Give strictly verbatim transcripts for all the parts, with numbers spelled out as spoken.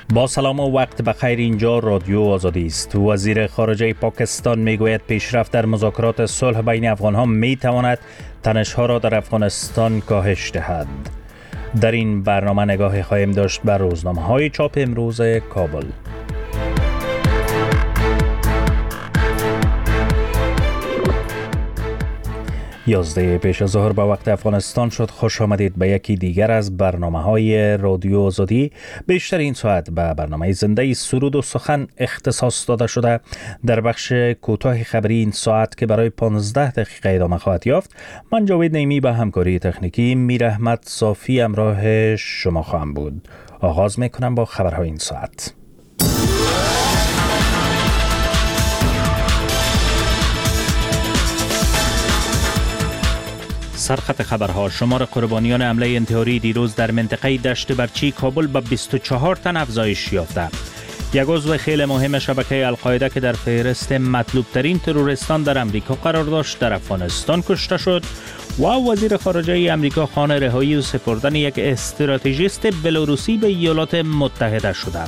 با سلام و وقت بخیر، اینجا رادیو آزادی است. وزیر خارجه پاکستان میگوید پیشرفت در مذاکرات صلح بین افغانها میتواند تنش‌ها را در افغانستان کاهش دهد. در این برنامه نگاهی خواهیم داشت بر روزنامه‌های چاپ امروز کابل. یازده پیش از ظهر به وقت افغانستان شد. خوش آمدید به یکی دیگر از برنامه‌های رادیو آزادی. بیشتر این ساعت به برنامه زنده سرود و سخن اختصاص داده شده. در بخش کوتاه خبری این ساعت که برای پانزده دقیقه ادامه خواهد یافت، من جاوید نیمی به همکاری تکنیکی میر احمد صافی همراه شما خواهم بود. آغاز میکنم با خبرهای این ساعت. سرخط خبرها: شمار قربانیان حمله انتحاری دیروز در منطقه دشت برچی کابل به بیست و چهار تن افزایش یافته. یک عضو خیلی مهم شبکه القاعده که در فهرست مطلوب ترین تروریستان در امریکا قرار داشت در افغانستان کشته شد و وزیر خارجه امریکا خواهان رهایی و سپردن یک استراتژیست بلاروسی به ایالات متحده شده.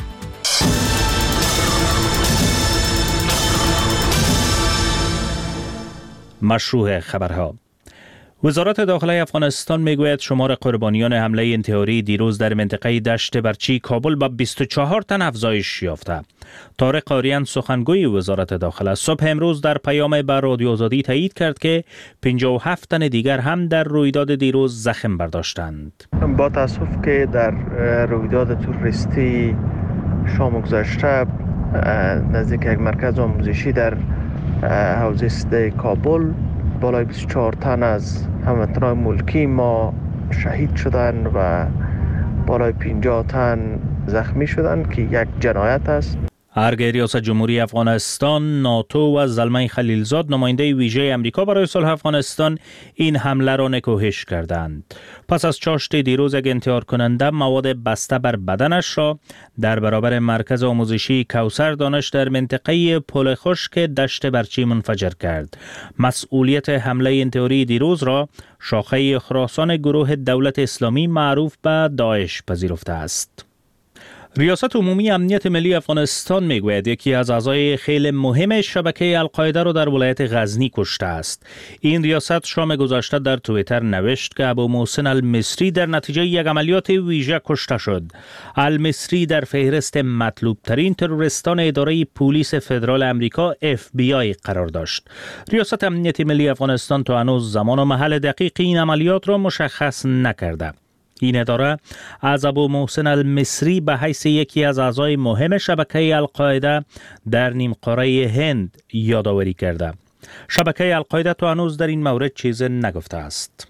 مشروع خبرها: وزارت داخله افغانستان میگوید شمار قربانیان حمله انتحاری دیروز در منطقه دشت برچی کابل به بیست و چهار تن افزایش یافته. طارق آریان سخنگوی وزارت داخله صبح امروز در پیام به رادیو آزادی تایید کرد که پنجاه و هفت تن دیگر هم در رویداد دیروز زخم برداشتند. با تاسف که در رویداد تروریستی شام گذشته نزدیک یک مرکز آموزشی در حوزه سده کابل بالای بیست و چهار تن از هموطنان ملکی ما شهید شدند و بالای پنجاه تن زخمی شدند که یک جنایت است. ارگ ریاست جمهوری افغانستان، ناتو و زلمه خلیلزاد نماینده ویژه امریکا برای صلح افغانستان این حمله را نکوهش کردند. پس از چاشت دیروز یک انتحار کننده مواد بسته بر بدنش را در برابر مرکز آموزشی کوثر دانش در منطقه پل خشک دشت برچی منفجر کرد. مسئولیت حمله انتحاری دیروز را شاخه خراسان گروه دولت اسلامی معروف به داعش پذیرفته است. ریاست عمومی امنیت ملی افغانستان میگوید یکی از اعضای خیلی مهم شبکه القاعده را در ولایت غزنی کشته است. این ریاست شام گذشته در توییتر نوشت که ابو محسن المصری در نتیجه یک عملیات ویژه کشته شد. المصری در فهرست مطلوب ترین تروریستان اداره پلیس فدرال امریکا اف بی آی قرار داشت. ریاست امنیت ملی افغانستان تا هنوز زمان و محل دقیق این عملیات را مشخص نکرده. این اداره از ابو محسن المصری به حیث یکی از اعضای مهم شبکه القاعده در نیم قاره هند یادآوری کرده. شبکه القاعده تا هنوز در این مورد چیز نگفته است.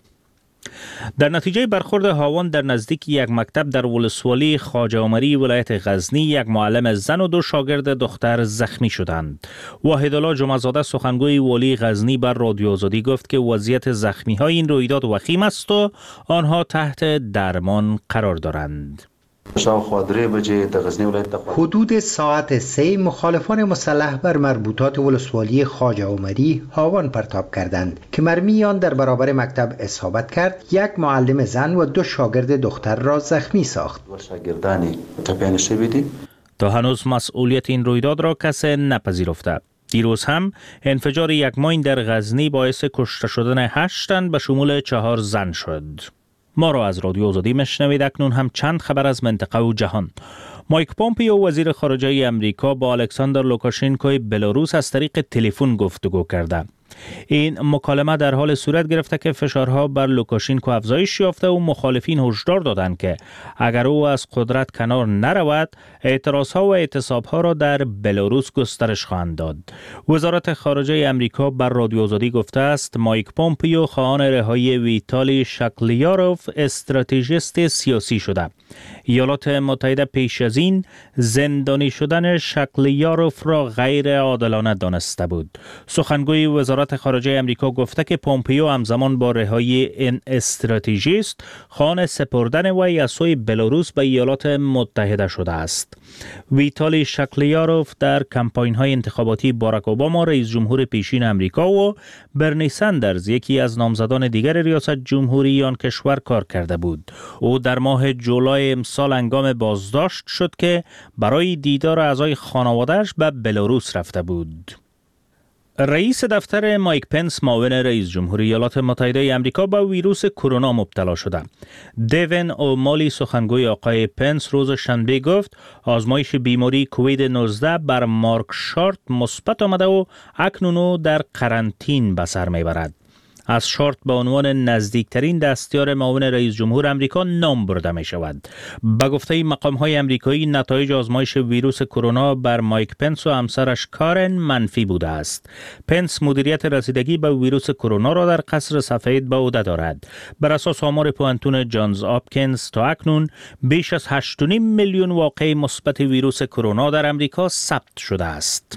در نتیجه برخورد هاون در نزدیک یک مکتب در ولسوالی خواجه عمری ولایت غزنی، یک معلم زن و دو شاگرد دختر زخمی شدند. واحدالله جمعه‌زاده سخنگوی والی غزنی بر رادیو آزادی گفت که وضعیت زخمی های این رویداد وخیم است و آنها تحت درمان قرار دارند. حدود ساعت سه مخالفان مسلح بر مربوطات ولسوالی خواجه عمری هاون پرتاب کردند که مرمی آن در برابر مکتب اصابت کرد. یک معلم زن و دو شاگرد دختر را زخمی ساخت. تا هنوز مسئولیت این رویداد را کسی نپذیرفته. دیروز هم انفجار یک ماین در غزنی باعث کشته شدن هشت تن به شمول چهار زن شد. ما را از رادیو آزادی میشنوید. اکنون هم چند خبر از منطقه و جهان. مایک پومپیو وزیر خارجه امریکا با الکساندر لوکاشنکوی بلاروس از طریق تلفن گفتگو کرده. این مکالمه در حال صورت گرفته که فشارها بر لوکاشنکو افزایش یافته و مخالفین هشدار دادند که اگر او از قدرت کنار نرود، اعتراضها و اعتصابها را در بلاروس گسترش خواهند داد. وزارت خارجه امریکا بر رادیو آزادی گفته است مایک پومپیو خواهان رهایی ویتالی شکلیاروف استراتژیست سیاسی شده. ایالات متحده پیش از این زندانی شدن شکلیاروف را غیر عادلانه دانسته بود. سخنگوی وزارت وزارت خارجه امریکا گفته که پومپیو همزمان با رهایی این استراتژیست خواهان سپردن وی از سوی بلاروس به ایالات متحده شده است. ویتالی شکلیاروف در کمپاین های انتخاباتی باراک اوباما رئیس جمهور پیشین امریکا و برنی سندرز یکی از نامزدان دیگر ریاست جمهوری آن کشور کار کرده بود. او در ماه جولای امسال هنگام بازداشت شد که برای دیدار اعضای خانواده‌اش به بلاروس رفته بود. رئیس دفتر مایک پنس معاون رئیس جمهور ایالات متحده آمریکا به ویروس کرونا مبتلا شده. دیوین اومالی سخنگوی آقای پنس روز شنبه گفت آزمایش بیماری کووید نوزده بر مارک شارت مثبت آمده و اکنون او در قرنطین به سر میبرد. از شارت به عنوان نزدیکترین دستیار معاون رئیس جمهور امریکا نام برده می شود. به گفته مقام های امریکایی نتایج آزمایش ویروس کرونا بر مایک پنس و همسرش کارن منفی بوده است. پنس مدیریت رسیدگی به ویروس کرونا را در قصر سفید به عهده دارد. بر اساس آمار پوانتون جانز آپکینز تا اکنون بیش از هشت و نیم میلیون واقعه مثبت ویروس کرونا در امریکا ثبت شده است.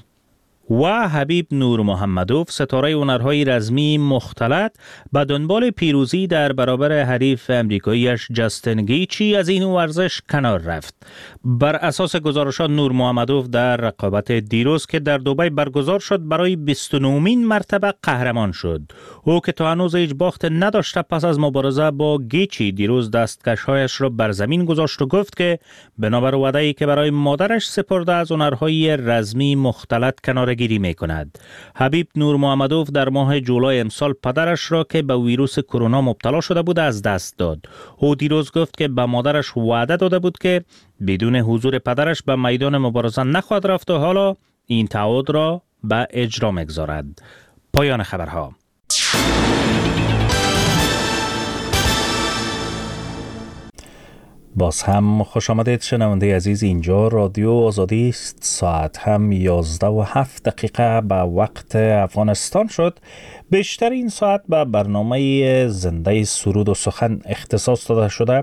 و حبیب نور محمدوف ستاره هنرهای رزمی مختلط به دنبال پیروزی در برابر حریف امریکاییش جاستین گیچی از این ورزش کنار رفت. بر اساس گزارشات نور محمدوف در رقابت دیروز که در دبی برگزار شد برای بیست و نهمین مرتبه قهرمان شد. او که تا هنوز هیچ باخت نداشته پس از مبارزه با گیچی دیروز دستکش‌هایش را بر زمین گذاشت و گفت که بنابر وعده‌ای که برای مادرش سپرده از هنرهای رزمی مختلط کنار گیری می کند. حبیب نور محمدوف در ماه جولای امسال پدرش را که به ویروس کرونا مبتلا شده بود از دست داد. او دیروز گفت که به مادرش وعده داده بود که بدون حضور پدرش به میدان مبارزه نخواهد رفت و حالا این تعهد را به اجرا می‌گذارد. پایان خبرها. باز هم خوش آمدید شنونده عزیز، اینجا رادیو آزادی است. ساعت هم یازده و هفت دقیقه به وقت افغانستان شد. بیشتر این ساعت به برنامه زنده سرود و سخن اختصاص داده شده.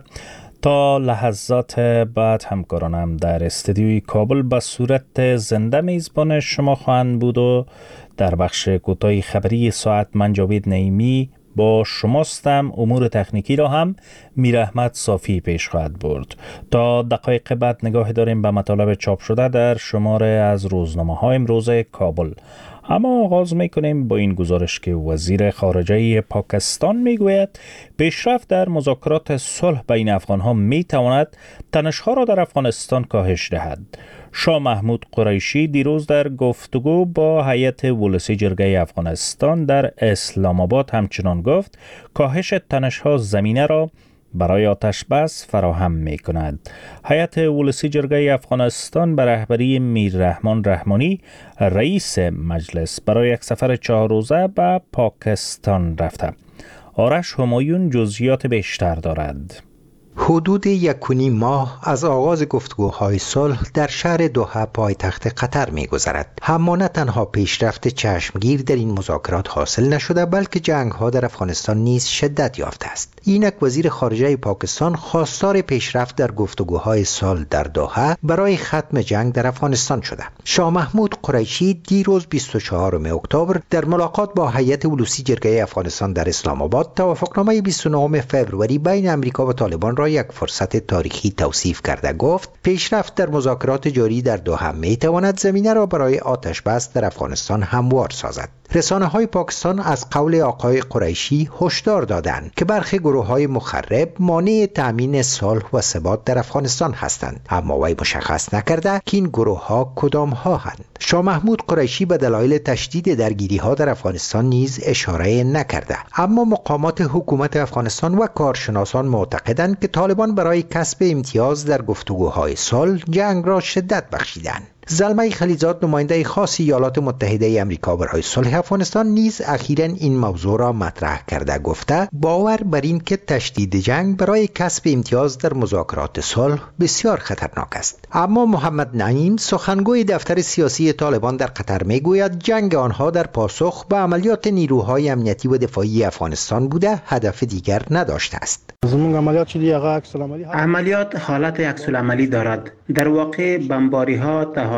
تا لحظات بعد همکارانم در استودیوی کابل به صورت زنده میزبان شما خواهند بود و در بخش کوتاه خبری ساعت من جاوید نعیمی با شماستم. امور تکنیکی را هم میر احمد صافی پیش خواهد برد. تا دقایق بعد نگاه داریم به مطالب چاپ شده در شماره از روزنامه های امروز کابل. اما آغاز میکنیم با این گزارش که وزیر خارجه پاکستان میگوید پیشرفت در مذاکرات صلح بین افغان ها میتواند تنش‌ها را در افغانستان کاهش دهد. شاه محمود قریشی دیروز در گفتگو با هیئت ولسی جرگه افغانستان در اسلام آباد همچنان گفت کاهش تنش‌ها زمینه را برای آتش بس فراهم می کند. هیئت ولسی جرگه افغانستان به رهبری میر رحمان رحمانی رئیس مجلس برای یک سفر چهار روزه به پاکستان رفته. آرش همایون جزئیات بیشتر دارد. حدود یک و نیم ماه از آغاز گفتگوهای صلح در شهر دوحه پایتخت قطر می‌گذرد. اما نه تنها پیشرفت چشمگیر در این مذاکرات حاصل نشده بلکه جنگ‌ها در افغانستان نیز شدت یافته است. اینک وزیر خارجه پاکستان خواستار پیشرفت در گفتگوهای صلح در دوحه برای ختم جنگ در افغانستان شده. شاه محمود قریشی دیروز بیست و چهارم اکتبر در ملاقات با هیئت ولسی جرگه افغانستان در اسلام آباد توافقنامه بیست و نهم فوریه بین امریکا و طالبان را یک فرصت تاریخی توصیف کرده گفت پیشرفت در مذاکرات جاری در دوحه میتواند زمینه را برای آتش بس در افغانستان هموار سازد. رسانه‌های پاکستان از قول آقای قریشی هشدار دادند که برخی گروه‌های مخرب مانع تأمین صلح و ثبات در افغانستان هستند، اما وی مشخص نکرده که این گروه‌ها کدام‌ها هستند. شاه محمود قریشی به دلایل تشدید درگیری‌ها در افغانستان نیز اشاره نکرده، اما مقامات حکومت افغانستان و کارشناسان معتقدند که طالبان برای کسب امتیاز در گفتگوهای صلح جنگ را شدت بخشیدند. زلمه خلیلزاد نماینده خاص ایالات متحده آمریکا برای صلح افغانستان نیز اخیراً این موضوع را مطرح کرده گفته باور بر این که تشدید جنگ برای کسب امتیاز در مذاکرات صلح بسیار خطرناک است. اما محمد نعیم سخنگوی دفتر سیاسی طالبان در قطر میگوید جنگ آنها در پاسخ به عملیات نیروهای امنیتی و دفاعی افغانستان بوده، هدف دیگر نداشته است. عملیات حالت عکس‌العملی دارد. در واقع بمباری‌ها،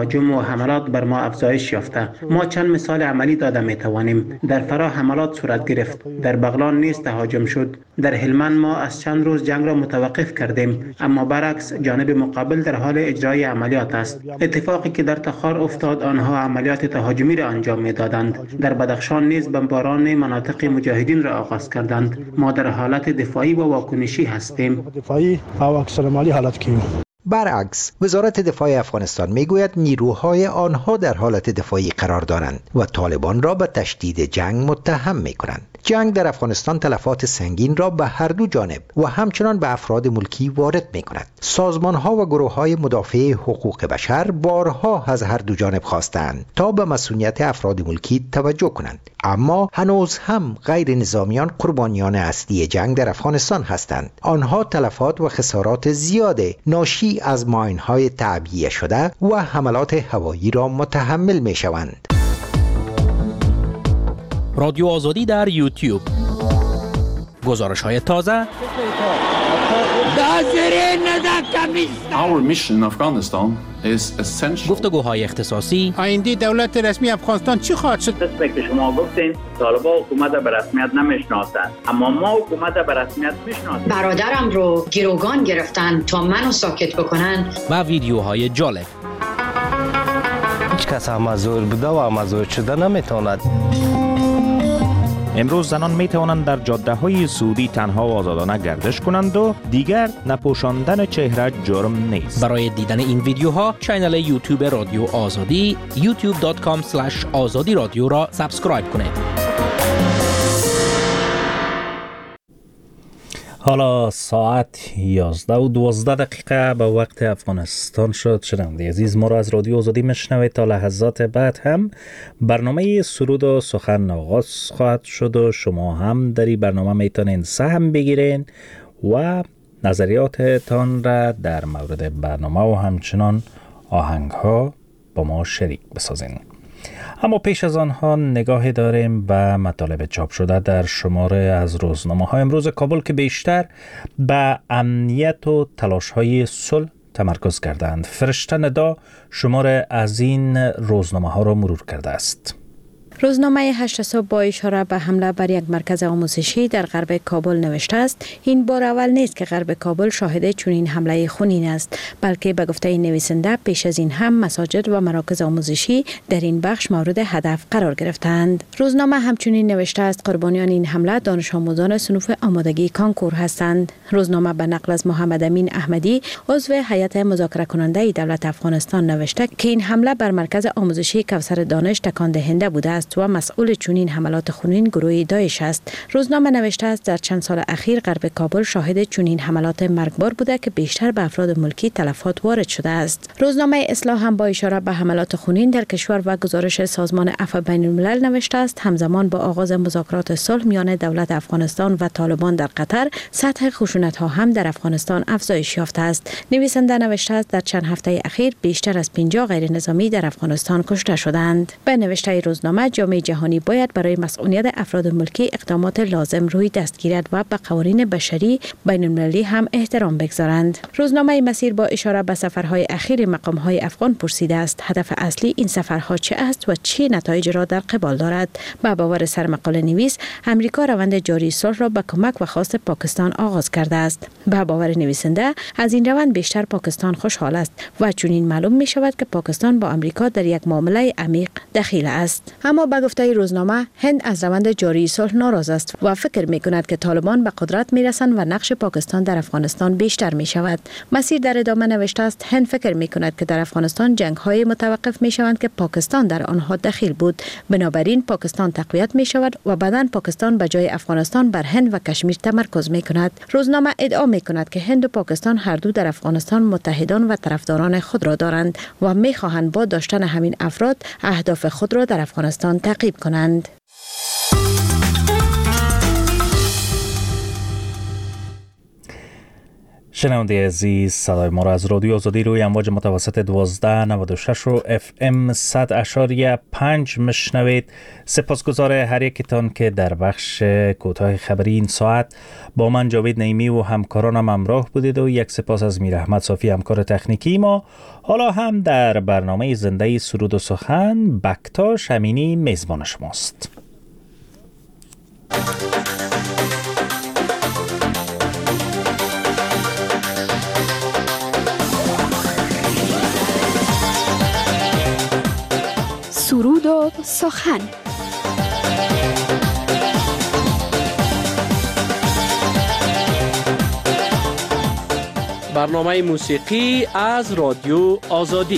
تهاجم و حملات بر ما افزایش یافته. ما چند مثال عملی داده می توانیم. در فرا حملات صورت گرفت، در بغلان نیز تهاجم شد. در هلمند ما از چند روز جنگ را متوقف کردیم، اما برعکس جانب مقابل در حال اجرای عملیات است. اتفاقی که در تخار افتاد، آنها عملیات تهاجمی را انجام می دادند. در بدخشان نیز بمباران مناطق مجاهدین را آغاز کردند. ما در حالت دفاعی و واکنشی هستیم. دفاعی و اکثر حالت کیم. برعکس، وزارت دفاع افغانستان میگوید نیروهای آنها در حالت دفاعی قرار دارند و طالبان را به تشدید جنگ متهم میکنند. جنگ در افغانستان تلفات سنگین را به هر دو جانب و همچنان به افراد ملکی وارد میکند. سازمانها و گروههای مدافع حقوق بشر بارها از هر دو جانب خواستند تا به مسئولیت افراد ملکی توجه کنند، اما هنوز هم غیر نظامیان قربانیان اصلی جنگ در افغانستان هستند. آنها تلفات و خسارات زیاد ناشی از ماین‌های تعبیه شده و حملات هوایی را متحمل میشوند. رادیو آزادی در یوتیوب. گزارش‌های تازه. Our mission in Afghanistan is essential. گفتگوهای اختصاصی. آینده دولت رسمی افغانستان چی خواهد شد؟ قسمی که شما گفتین طالبان حکومت به رسمیت نمیشناسند، اما ما حکومت به رسمیت میشناسیم. برادرم رو گروگان گرفتن تا منو ساکت بکنن. و ویدیوهای جالب. هیچ کس هم مزور بوده و مزور شده نمیتواند. امروز زنان می توانند در جاده های سعودی تنها و آزادانه گردش کنند و دیگر نپوشاندن چهره جرم نیست. برای دیدن این ویدیوها کانال یوتیوب رادیو آزادی یوتیوب دات کام اسلش آزادی رادیو را سابسکرایب کنید. حالا ساعت یازده و دوازده دقیقه به وقت افغانستان شد. شنونده عزیز، ما را از رادیو آزادی میشنوید. تا لحظات بعد هم برنامه سرود و سخن آغاز خواهد شد و شما هم در این برنامه میتونین سهم بگیرین و نظریاتتان را در مورد برنامه و همچنان آهنگ ها با ما شریک بسازین. اما پیش از آنها نگاهی داریم به مطالب چاپ شده در شماره از روزنامه های امروز کابل که بیشتر به امنیت و تلاش های صلح تمرکز کردند. فرشته ندا شماره از این روزنامه ها را مرور کرده است. روزنامه هشت صبح با اشاره به حمله بر یک مرکز آموزشی در غرب کابل نوشته است این بار اول نیست که غرب کابل شاهد چنین حمله خونین است، بلکه به گفته نویسنده پیش از این هم مساجد و مراکز آموزشی در این بخش مورد هدف قرار گرفتند. روزنامه همچنین نوشته است قربانیان این حمله دانش آموزان صنوف آمادگی کانکور هستند. روزنامه به نقل از محمد امین احمدی عضو هیئت مذاکره کننده دولت افغانستان نوشته که این حمله بر مرکز آموزشی کوثر دانش تکان دهنده بوده است و مسئول چنین حملات خونین گروه داعش است. روزنامه نوشته است در چند سال اخیر غرب کابل شاهد چنین حملات مرگبار بوده که بیشتر به افراد ملکی تلفات وارد شده است. روزنامه اصلاح هم با اشاره به حملات خونین در کشور و گزارش سازمان عفو بین الملل نوشته است همزمان با آغاز مذاکرات صلح میان دولت افغانستان و طالبان در قطر، سطح خشونت ها هم در افغانستان افزایش یافته است. نویسنده نوشته است در چند هفته اخیر بیشتر از پنجاه غیر نظامی در افغانستان کشته شدند. به نوشته روزنامه جامعه جهانی باید برای مسئولیت افراد ملکی اقدامات لازم روی دست گیرد و به قوانین بشری بین المللی هم احترام بگذارند. روزنامه مسیر با اشاره به سفرهای اخیر مقامهای افغان پرسیده است هدف اصلی این سفرها چه است و چه نتایج را در قبال دارد. با باور سرمقاله نویس امریکا روند جاری صلح را به کمک و خواست پاکستان آغاز کرده است. با باور نویسنده از این روند بیشتر پاکستان خوشحال است و چنین معلوم می شود که پاکستان با امریکا در یک معامله عمیق دخیل است. اما به گفته روزنامه هند از روند جاری صلح ناراض است و فکر می کند که طالبان به قدرت می رسند و نقش پاکستان در افغانستان بیشتر می شود. مسیر در ادامه نوشته است هند فکر می کند که در افغانستان جنگ های متوقف می شوند که پاکستان در آنها دخیل بود، بنابراین پاکستان تقویت می شود و بعداً پاکستان به جای افغانستان بر هند و کشمیر تمرکز می کند. روزنامه ادعا می کند که هند و پاکستان هر دو در افغانستان متحدان و طرفداران خود را دارند و می خواهند با داشتن همین افراد اهداف خود را در افغانستان تعقیب کنند. شنونده عزیز، صدای ما را از رادیو آزادی روی امواج متوسط دوازده نود و شش و اف ام صد اشاریه پنج مشنوید. سپاسگزار هر یکتان که در بخش کوتاه خبری این ساعت با من جاوید نعیمی و همکارانم همراه بودید و یک سپاس از میر احمد صافی همکار تکنیکی ما. حالا هم در برنامه زنده سرود و سخن بکتاش امینی میزبان شماست. سرود و سخن. برنامه موسیقی از رادیو آزادی.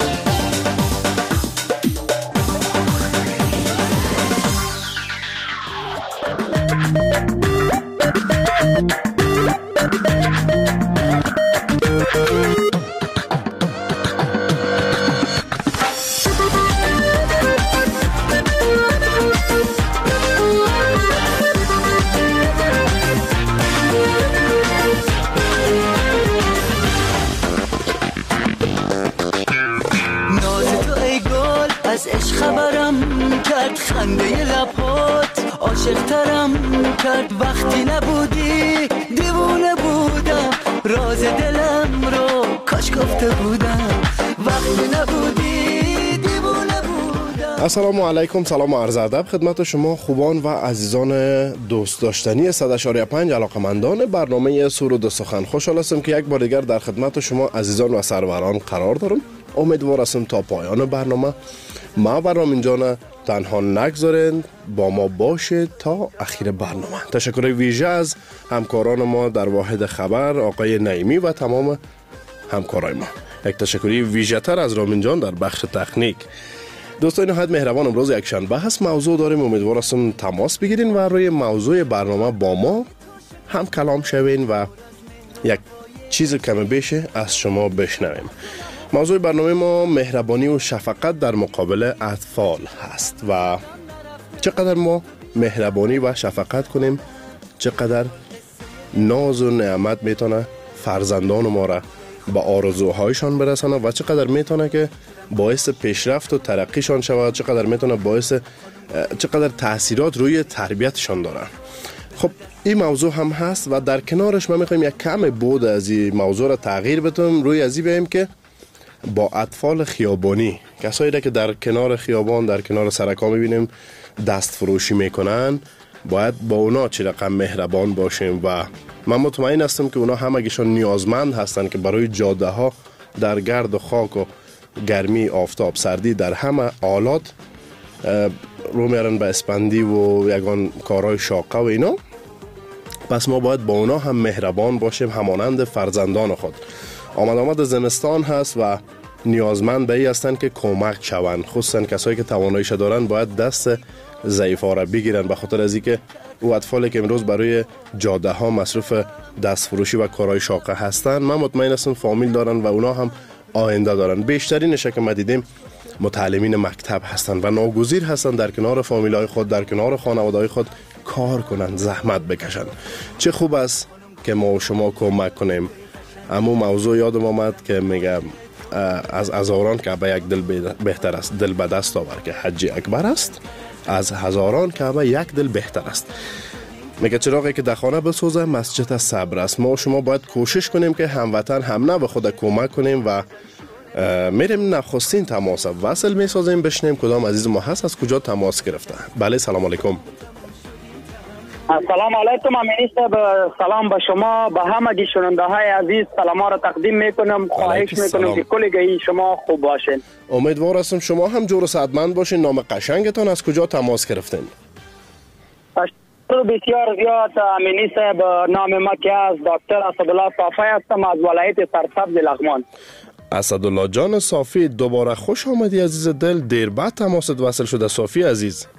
خنده لبات عاشق‌ترم کرد وقتی نبودی، دیوونه بودم راز دلم رو کاش گفته بودم وقتی نبودی، دیوونه بودم. السلام علیکم، سلام و عرض ادب خدمت شما خوبان و عزیزان دوست داشتنی صد اشاریه پنج علاقمندان برنامه سرود و سخن. خوشحال هستم که یک بار دیگر در خدمت شما عزیزان و سروران قرار دارم. امیدوار هستم تا پایان برنامه ما برنامه اینجا تنها نگذارین، با ما باشه تا اخیر برنامه. تشکر ویژه از همکاران ما در واحد خبر آقای نعیمی و تمام همکارای ما. یک تشکری ویژه تر از رامین جان در بخش تکنیک. دوستان نهایت مهربان، امروز یک شنبه هست، موضوع داریم. امیدوار هستم تماس بگیرین و روی موضوع برنامه با ما هم کلام شوین و یک چیز کم بیشه از شما بشنویم. موضوع برنامه ما مهربانی و شفقت در مقابل اطفال هست و چقدر ما مهربانی و شفقت کنیم، چقدر ناز و نعمت میتونه فرزندان ما را به آرزوهایشان برسانه و چقدر میتونه که باعث پیشرفت و ترقیشان شود، چقدر میتونه باعث چقدر تاثیرات روی تربیتشان داره. خب این موضوع هم هست و در کنارش ما میخوایم یک کم بود از این موضوع را تغییر بدیم، روی ازی بیم که با اطفال خیابانی، کسایی را که در کنار خیابان در کنار سرکا میبینیم دست فروشی میکنن، باید با اونا چه رقم مهربان باشیم و من مطمئن هستم که اونا همگیشان نیازمند هستن که برای جاده ها در گرد و خاک و گرمی آفتاب سردی در همه حالات رو میارن به اسپندی و یگان کارهای شاقه و اینا. پس ما باید با اونا هم مهربان باشیم همانند فرزندان خود. آمد آمد زمستان هست و نیازمند به ای هستن که کمک شوند، خصوصا کسایی که تواناییش دارن باید دست ضعیفا را بگیرن، به خاطر از اینکه او اطفالی که امروز برای جاده ها مصروف دست فروشی و کارهای شاقه هستن، من مطمئن هستم فامیل دارن و اونا هم آینده دارن. بیشترینش که ما دیدیم متعلمین مکتب هستن و ناگزیر هستن در کنار فامیلای خود، در کنار خانواده‌های خود کار کنن، زحمت بکشن. چه خوب است که ما و شما کمک کنیم. اما موضوع یادم آمد که میگم از هزاران کعبه یک دل بهتر است، دل به دست آور که حج اکبر است، از هزاران کعبه یک دل بهتر است. میگه چراغی که در خانه بسوزه مسجد صبر است. ما و شما باید کوشش کنیم که هموطن هم نه به خود کمک کنیم و میریم نخستین تماس وصل میسازیم، بشنیم کدام عزیز ما هست، از کجا تماس گرفته. بله سلام علیکم. سلام علیکم امینی صاحب، سلام به شما، به همه شنونده های عزیز سلام ها را تقدیم میکنم. خواهش میکنم که کلگی شما خوب باشین. امیدوار هستم شما هم جور و سعادتمند باشین. نام قشنگتان، از کجا تماس گرفتین؟ بسیار زیاد امینی صاحب، نام ما که از دکتر اسدالله صافی هستم از ولایت سرسبز لغمان. اسدالله جان صافی، دوباره خوش آمدی عزیز دل. دیر بعد تماست وصل شده صافی عزیز.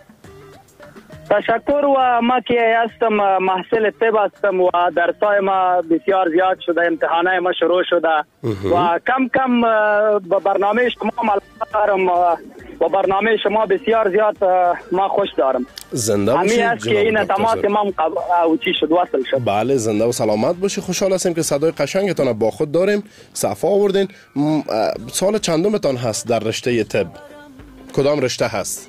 تشکر. و ما که هستم محصل طب هستم و درسای ما بسیار زیاد شده، امتحانای ما شروع شده و کم کم به برنامه شما ملاقات دارم. و برنامه شما بسیار زیاد ما خوش دارم. زنده باشید. همین است که این تماس ما اوچی شد وصل شد. بله زنده و سلامت باشی. خوشحال هستیم که صدای قشنگتان با خود داریم. صفا آوردین. سال چندمتان هست در رشته طب؟ کدام رشته هست؟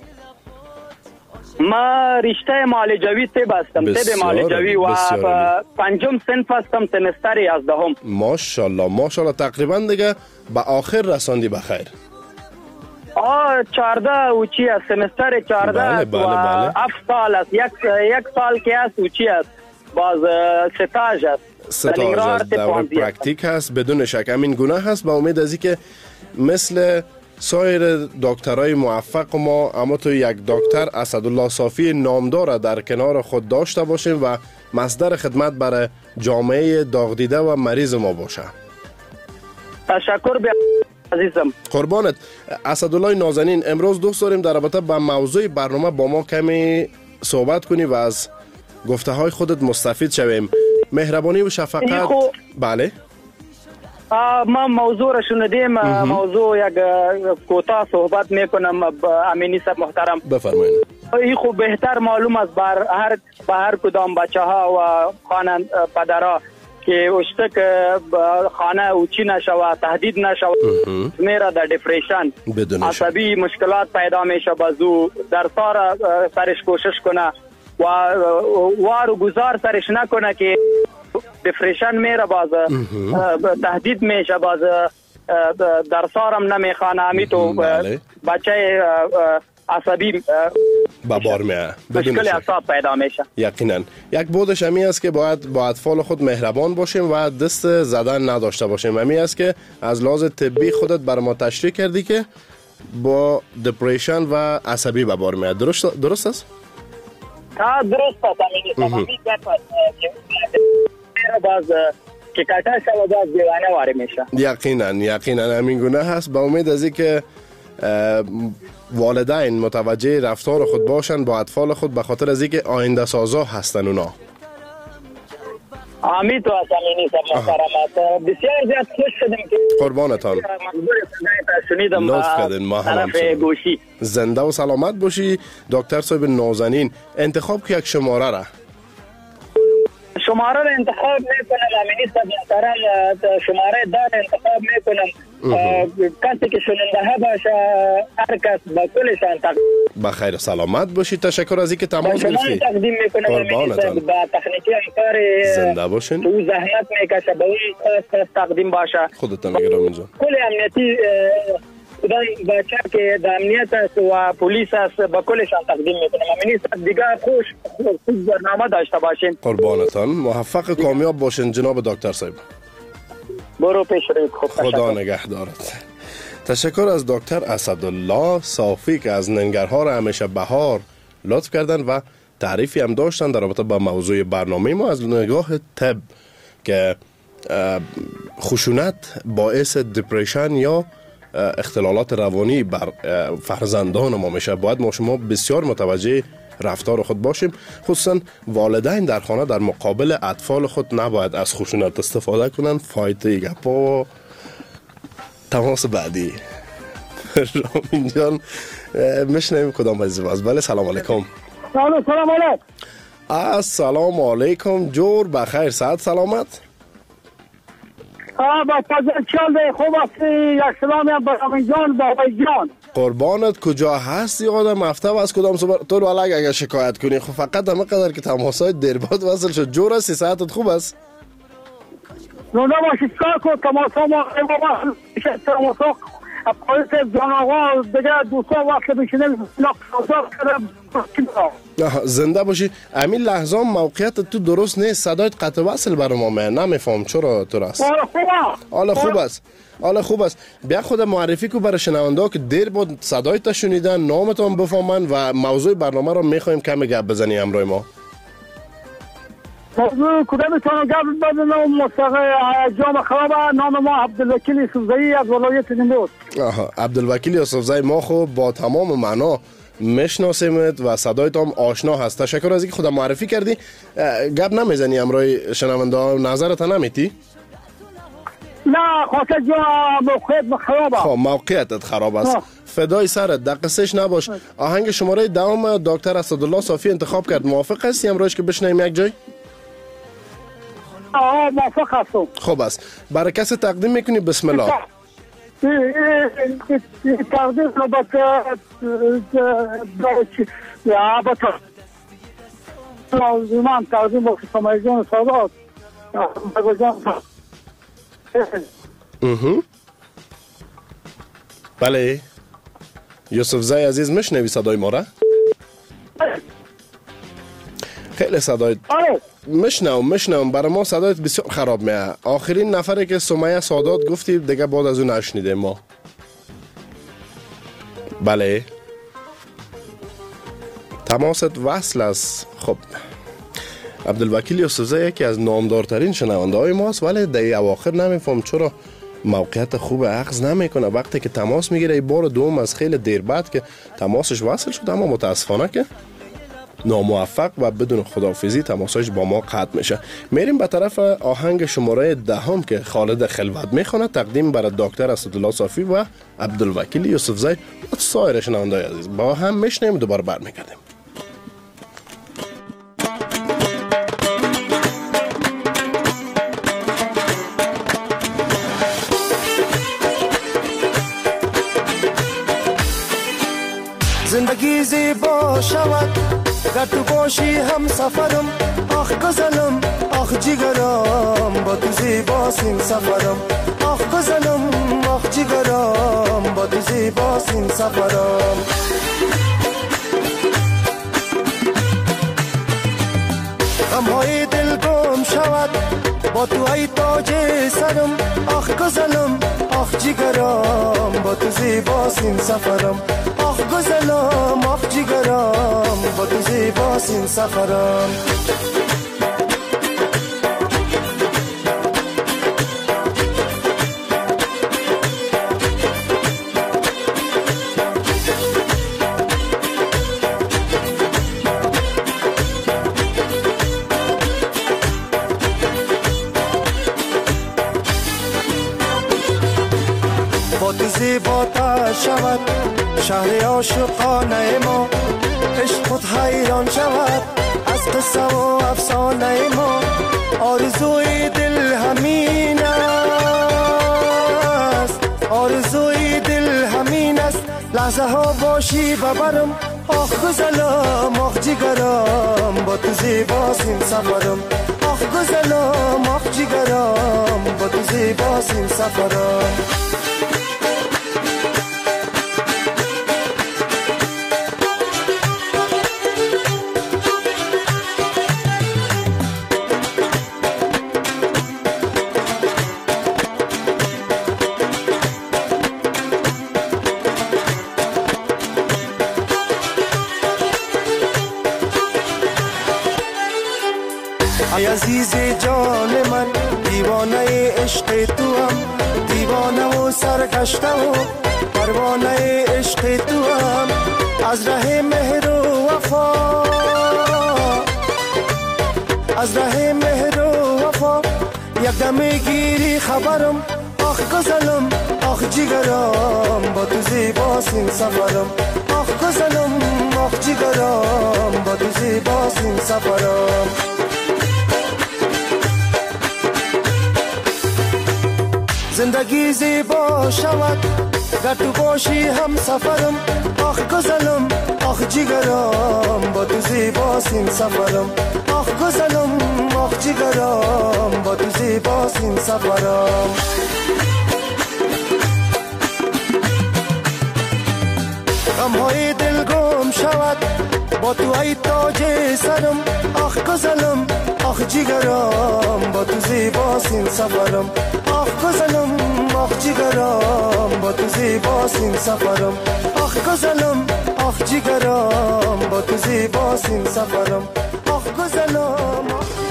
ما رشته معالجوی طب هستم. طب معالجوی و پنجم صنف هستم، سمستر یازدهم. ماشاءالله ماشاءالله. تقریبا دیگه به آخر رساندی بخیر. آه چهارده اوچی است، سمستر چهارده بله است بله و بله. هفت سال است. یک یک سال که است اوچی است، باز ستاژ است. ستاژ است، دوره پرکتیک هست. بدون شک همین گونه هست. با امید از اینکه مثل سایر دکترای موفق ما اما تو یک دکتر اسدالله صافی نامدار در کنار خود داشته باشیم و مصدر خدمت برای جامعه داغ دیده و مریض ما باشه. تشکر به عزیزم. قربانت. اسدالله نازنین، امروز دوست داریم در رابطه با موضوع برنامه با ما کمی صحبت کنی و از گفته های خودت مستفید شویم. مهربانی و شفقت. بله ما موضوع را شنیدیم. موضوع یک کوتاه صحبت میکنم. امینی صاحب محترم بفرمایید. این خوب بهتر معلوم است بر هر به هر کدام بچه ها و خانه پدرها که اشتک خانه اوچی نشود، تهدید نشود، میره در دیپریشن، عصبی مشکلات پیدا میشه. بازو در سار سرش کوشش کنه و وارو گذار سرش نکنه که دیپریشن میره، باز تهدید میشه، باز در سارم نمیخوانه. همی تو بچه عصبی ببار میه، مشکل اعصاب پیدا میشه. یقینا یک بودش همی است که باید با اطفال خود مهربان باشیم و دست زدن نداشته باشیم. همی است که از لحاظ طبی خودت بر ما تشریح کردی که با دیپریشن و عصبی ببار میه. درست درست است؟ ها درست است. همین باز که کاتا شو باز دیوانه واره میشه. یقینا یقینا همین گونه هست. با امید از اینکه والدین متوجه رفتار خود باشن با اطفال خود، به خاطر از اینکه آینده سازا هستن اونا. آمین تو از امینی صاحب محترم. بسیار زیاد خوش شدیم که قربانتان. لطف کردین. ما هم گوشی زنده و سلامت باشی. دکتر صاحب نازنین، انتخاب که یک شماره را شماره را انتخاب میکنم. امینی صاحب محترم شماره دار انتخاب میکنم. کسی که شنونده باشه، هر کس با کلشان تقدیم بخیر و سلامت باشی. تشکر از اینکه تماس گرفتی. شما تقدیم میکنم. قربانتان. با تکنیکی همکار زنده باشین. تو زحمت میکشه به اون خاص تقدیم باشه. خودتان گرامی جان. کل امنیتی کدام بچه که در امنیت است و پلیس است با کلشان تقدیم میکنم. امینی صاحب دیگه خوش خوب برنامه داشته باشین. قربانتان. موفق کامیاب باشین جناب دکتر صاحب. برو پیش روید. خوب خدا نگهدارت. تشکر از دکتر اسدالله صافی که از ننگرها را همیشه بهار لطف کردن و تعریفی هم داشتن در رابطه با موضوع برنامه ما از نگاه طب که خشونت باعث دیپریشن یا اختلالات روانی بر فرزندان ما میشه. باید ما شما بسیار متوجه رفتار خود باشیم، خصوصا والدین در خانه در مقابل اطفال خود نباید از خشونت استفاده کنن. فایده گپا. تماس بعدی رامین جان میشنویم کدام عزیز باز. بله سلام علیکم. سلام سلام علیکم. السلام علیکم. جور بخیر، صحت سلامت. ها با چال خوب است. یک سلامی هم با رامین جان با وای جان. قربانت. کجا هستی آدم هفته و از کدام صبح تو رو الگ اگر شکایت کنی خب فقط همه قدر که تماسای درباد وصل شد. جور هستی؟ صحتت خوب است؟ نونا باشید کار کن. تماسا ما تماسا پایست جان آقا دیگه دوستان وقت بشینه زنده باشی. همین لحظه موقعیت تو درست نیست. صدایت قطع وصل برای ما من نمیفهم چرا تو راست. حالا خوب است. حالا خوب است. بیا خود معرفی کو برای شنونده که دیر بود صدایت شنیدن، نامتون بفهمن و موضوع برنامه رو میخوایم کمی گپ بزنی همراه ما. موضوع کدامتون گپ بزنم؟ مستقی جام خراب. نام ما عبدالوکیل یوسفزایی از ولایت نیمروز. آها عبدالوکیل یوسفزایی ما خب با تمام معنا میشناسیمت و صدایت هم آشنا هست. تشکر از اینکه خودت معرفی کردی. گپ نمیزنی همراه شنونده ها؟ نظرت نمیتی؟ نه خاطر جا موقعیت خراب است. خب موقعیتت خراب است. فدای سرت، در قصهش نباش. آهنگ شماره دوم دکتر اسدالله صافی انتخاب کرد، موافق هستی امروز که بشنویم یک جای؟ آه موافق هستم. خوب است، برای کسی تقدیم میکنی؟ بسم الله. تقدیم البته البته لازمان تقدیم با سمای جان سادات بله یوسف زای عزیز میشنوی صدای ما را؟ خیلی صدای میشنوم میشنوم برای ما صدایت بسیار خراب میه. آخرین نفری که سمیه سادات گفتی دیگه بعد از اون نشنیده ما. بله تماست وصل است. خب عبدالوکیل یوسفزی یکی از نامدارترین شنونده های ماست، ولی در اواخر نمیفهم چرا موقعیت خوب اخذ نمیکنه. وقتی که تماس میگیره ای بار دوم از خیلی دیر بعد که تماسش وصل شد، اما متاسفانه که ناموفق و بدون خداحافظی تماسش با ما قطع میشه. میریم به طرف آهنگ شماره دهم که خالد خلوت میخونه، تقدیم برای دکتر اسدالله صافی و عبدالوکیل یوسفزی و سایر شنونده‌های عزیز. با هم میشنیم، دوباره برمیگردیم. زندگی زیبا شود گر تو باشی هم سفرم، آخ گزنم آخ جیگرم با تو زیباست این سفرم، آخ گزنم آخ جیگرم با تو زیباست این سفرم. غمهای دل گم شود با تو ای تاج سرم، آخ گزنم آخ جیگرم با تو زیباست این سفرم، آخ گزنم آخ جیگرم با تو زیباست این سفرم. با تو زیباتر شود شهر عاشقانه ما، عشق خود حیران شود از قصه و افسانه ما، آرزوی دل همین است، آرزوی دل همین است، لحظه ها باشی ببرم، آخ گزلم آخ جیگرم با تو زیباست این سفرم، آخ گزلم آخ جیگرم با تو زیباست این سفرم. ای عزیز جان من دیوانه عشق تو هم، دیوانه و سرکشته و پروانه عشق تو هم، از ره مهر و وفا از ره مهر و وفا یک دم گیری خبرم، آخ گزلم آخ جیگرم با تو زیباست این سفرم، آخ گزلم آخ جیگرم با تو زیباست این سفرم. زندگی زیبا شود گر تو باشی هم سفرم، آخ گزلم آخ جیگرم با تو زیباست این سفرم، آخ گزلم آخ جیگرم با تو زیباست این سفرم. غمهای دل گم شود با تو ای تاج سرم، آخ گزلم آخ جیگرم با تو زیباست این سفرم، آخ گزلم آخ جیگرم با تو زیباست این سفرم، آخ گزلم آخ جیگرم با تو زیباست این سفرم، آخ گزلم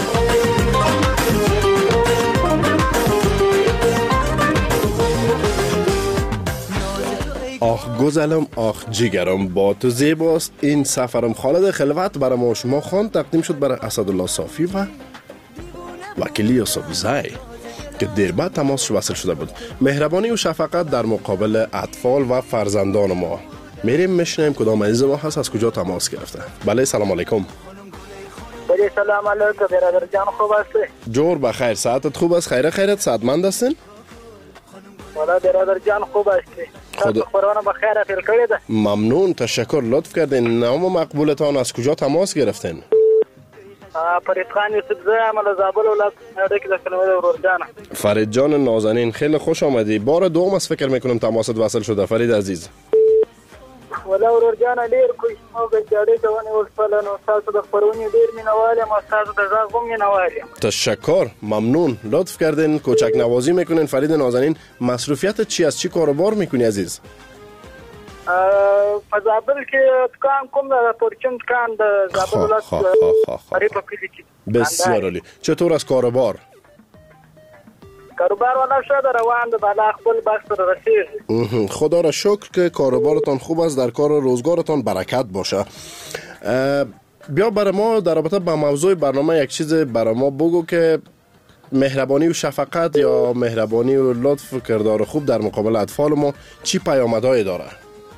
آخ گزلم آخ جیگرم با تو زیباست این سفرم. خالد خلوت برای ما شما خوان، تقدیم شد برای اسدالله صافی و وکیل یوسفزی. که دیر بعد تماس وصل شده بود. مهربانی و شفقت در مقابل اطفال و فرزندان ما. میریم میشنیم کدام عزیز ما هست از کجا تماس گرفته. بله سلام علیکم. بله سلام علیکم برادر جان، خوب هستی؟ جور بخیر، ساعتت خوب است؟ خیره خیرت سعادتمند هستین؟ والا برادر جان خوب هستی؟ خود قرآن بخیر افیل کردی ده؟ ممنون، تشکر، لطف کردین. نام مقبولتان از کجا تماس گرفتین؟ فرید خان یوسف زی عمل زابل ولایت نوده که در کلمه ورور جانه. فرید جان نازنین خیلی خوش آمدی. بار دوم از فکر میکنم تماست وصل شده فرید عزیز. ولا ورور جانه دیر کوی ما به جاده دوانی ولفلن و ساسو د خبرونی دیر مینوالیم و ساسو د زاغم مینوالیم. تشکر، ممنون، لطف کردین، کوچک نوازی میکنین. فرید نازنین مصروفیت چی از چی کاروبار میکنی عزیز؟ فزابل که دکان کوم د پرچم دکان د زابل ولایت فرید په کلی کې. بسیار عالی. چطور از کاروبار؟ کاروبار والا شده روان ده، بالا خپل بخت رو رسید. خدا را شکر که کاروبارتان خوب است، در کار و روزگارتان برکت باشه. بیا برای ما در رابطه با موضوع برنامه یک چیز برای ما بگو که مهربانی و شفقت یا مهربانی و لطف و کردار خوب در مقابل اطفال ما چی پیامدهایی داره؟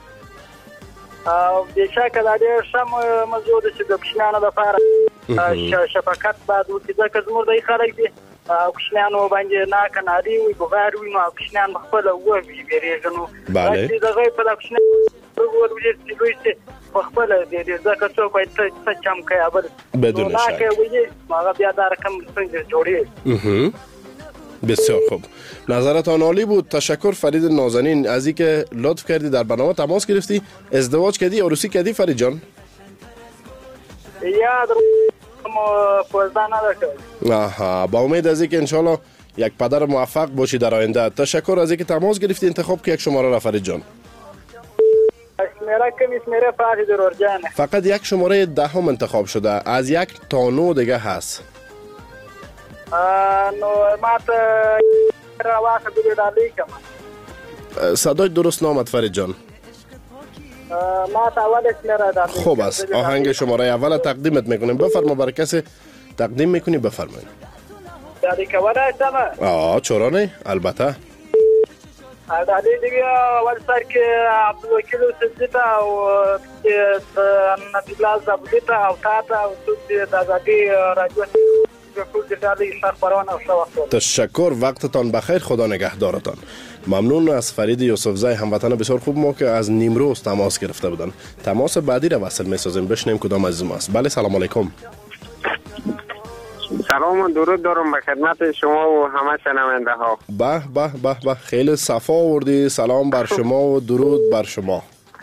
بیشک دا ډېر ښه موضوع ده چې د کوچنیانو لپاره شفقت باید وکړي، ځکه زموږ د خلک دي کوچنیانو باندې ناکناري وي، بغار وي، نو کوچنیان خپله ووي ویرېږي. نو داسې د هغوی په دا کوچنیانو ورولېږي چې لوی شي په خپله ویرېږي، ځکه څوک وایي ته څه چم کوې او بل نو ناکه ویي، نو هغه بیا دا رقم ستونزې جوړېږي. بسیار خوب، نظرتان عالی بود. تشکر فرید نازنین از اینکه لطف کردی در برنامه تماس گرفتی. ازدواج کردی، عروسی کردی فرید جان؟ یا در پوزده نداشت. آها، با امید از اینکه انشالله یک پدر موفق باشی در آینده. تشکر از اینکه تماس گرفتی. انتخاب که یک شماره را فرید جان. شماره کمی شماره فرید ورور جان. فقط یک شماره دهم انتخاب شده، از یک تا نو دیگه هست. نو ما ته راوخه دې دالې کوم. صدای درست نامد فرید جان. ما ته اول شماره دالې. خوب است، آهنگ شماره اول تقدیمت میکنیم. بفرما، برای کسی تقدیم میکنی بفرمایید. دالې کولای شم؟ آه چرا نه، البته. دالې دیگه اول سر کې عبدالوکیل صدیق او نبی الله زابلی ته او تا ته او د آزادی رادیو تشکر، وقتتان بخیر، خدا نگهدارتان. ممنون از فرید یوسفزی هموطن بسیار خوب ما که از نیمروز تماس گرفته بودن. تماس بعدی را وصل می‌سازیم، بشنیم کدام عزیز ما است. بله سلام علیکم. سلام و درود دارم به خدمت شما و همه شنونده ها. به به به به، خیلی صفا آوردی. سلام بر شما و درود بر شما.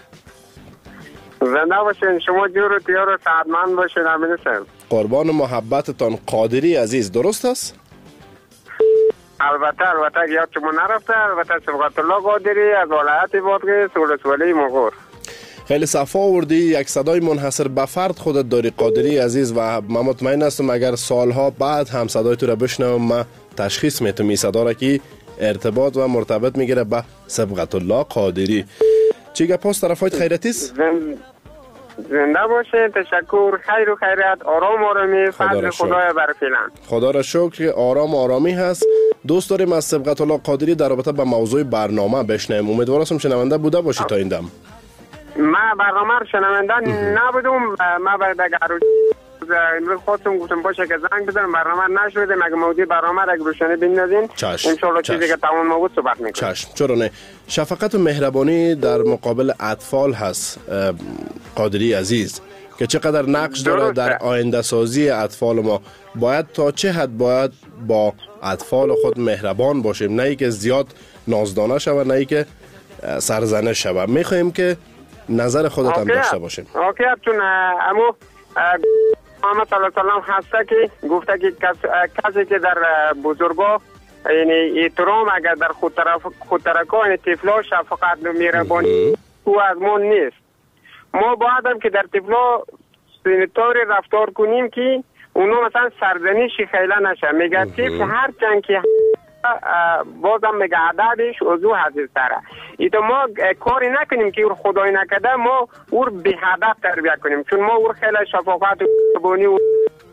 زنده باشین، شما جور و تیار و سعادتمند باشین. امین سلام. قربان محبتتان. قادری عزیز درست است؟ البته البته یاد شما نرفته. البته سبقت الله قادری از ولایت بادغیس ولسوالی مغور. خیلی صفا آوردی. یک صدای منحصر به فرد خودت داری قادری عزیز و من مطمئن هستم اگر سالها بعد هم صدای تو را بشنوم من تشخیص میتونم این صدا را که ارتباط و مرتبط میگیره به سبقت الله قادری. چی گپاس طرفایت خیرتی است؟ زنده باشه. تشکر، خیر و خیرات، آرام آرامی، فضل خدای بر فعلا. خدا را شکر که آرام آرامی هست. دوست داریم از سبقت الله قادری در رابطه با موضوع برنامه بشنویم. امیدوار هستم شنونده بوده باشی تا این دم. ما برنامه رو شنونده نبودم. ما باید اگر امروز خودتون گفتم باشه که زنگ بزنم، برنامه نشده. مگه موضوع برنامه را اگه روشنی بندازین انشالله چیزی که تمام ما بود صحبت میکنیم. چشم، چرا نه. شفقت و مهربانی در مقابل اطفال هست قادری عزیز که چقدر نقش داره در آینده سازی اطفال ما. باید تا چه حد باید با اطفال خود مهربان باشیم، نه ای که زیاد نازدانه شود، نه ای که سرزنه شود. میخوایم که نظر خودت هم داشته باشیم. اوکی چون امو محمد صلی الله علیه و سلم هسته که گفته که کسی که در بزرگا یعنی احترام اگر در خود طرف خود ترکان طفلا شفقت و مهربانی او از ما نیست. ما باید هم که در طفلا طوری رفتار کنیم که اونو مثلا سرزنشی خیلی نشه. میگه طفل هر چند که بازم میگه عددش اوضوع حدیث داره. ایتا ما کاری نکنیم که او خدای نکده ما او به هدف تربیت کنیم، چون ما او خیلی شفافت و مهربانی و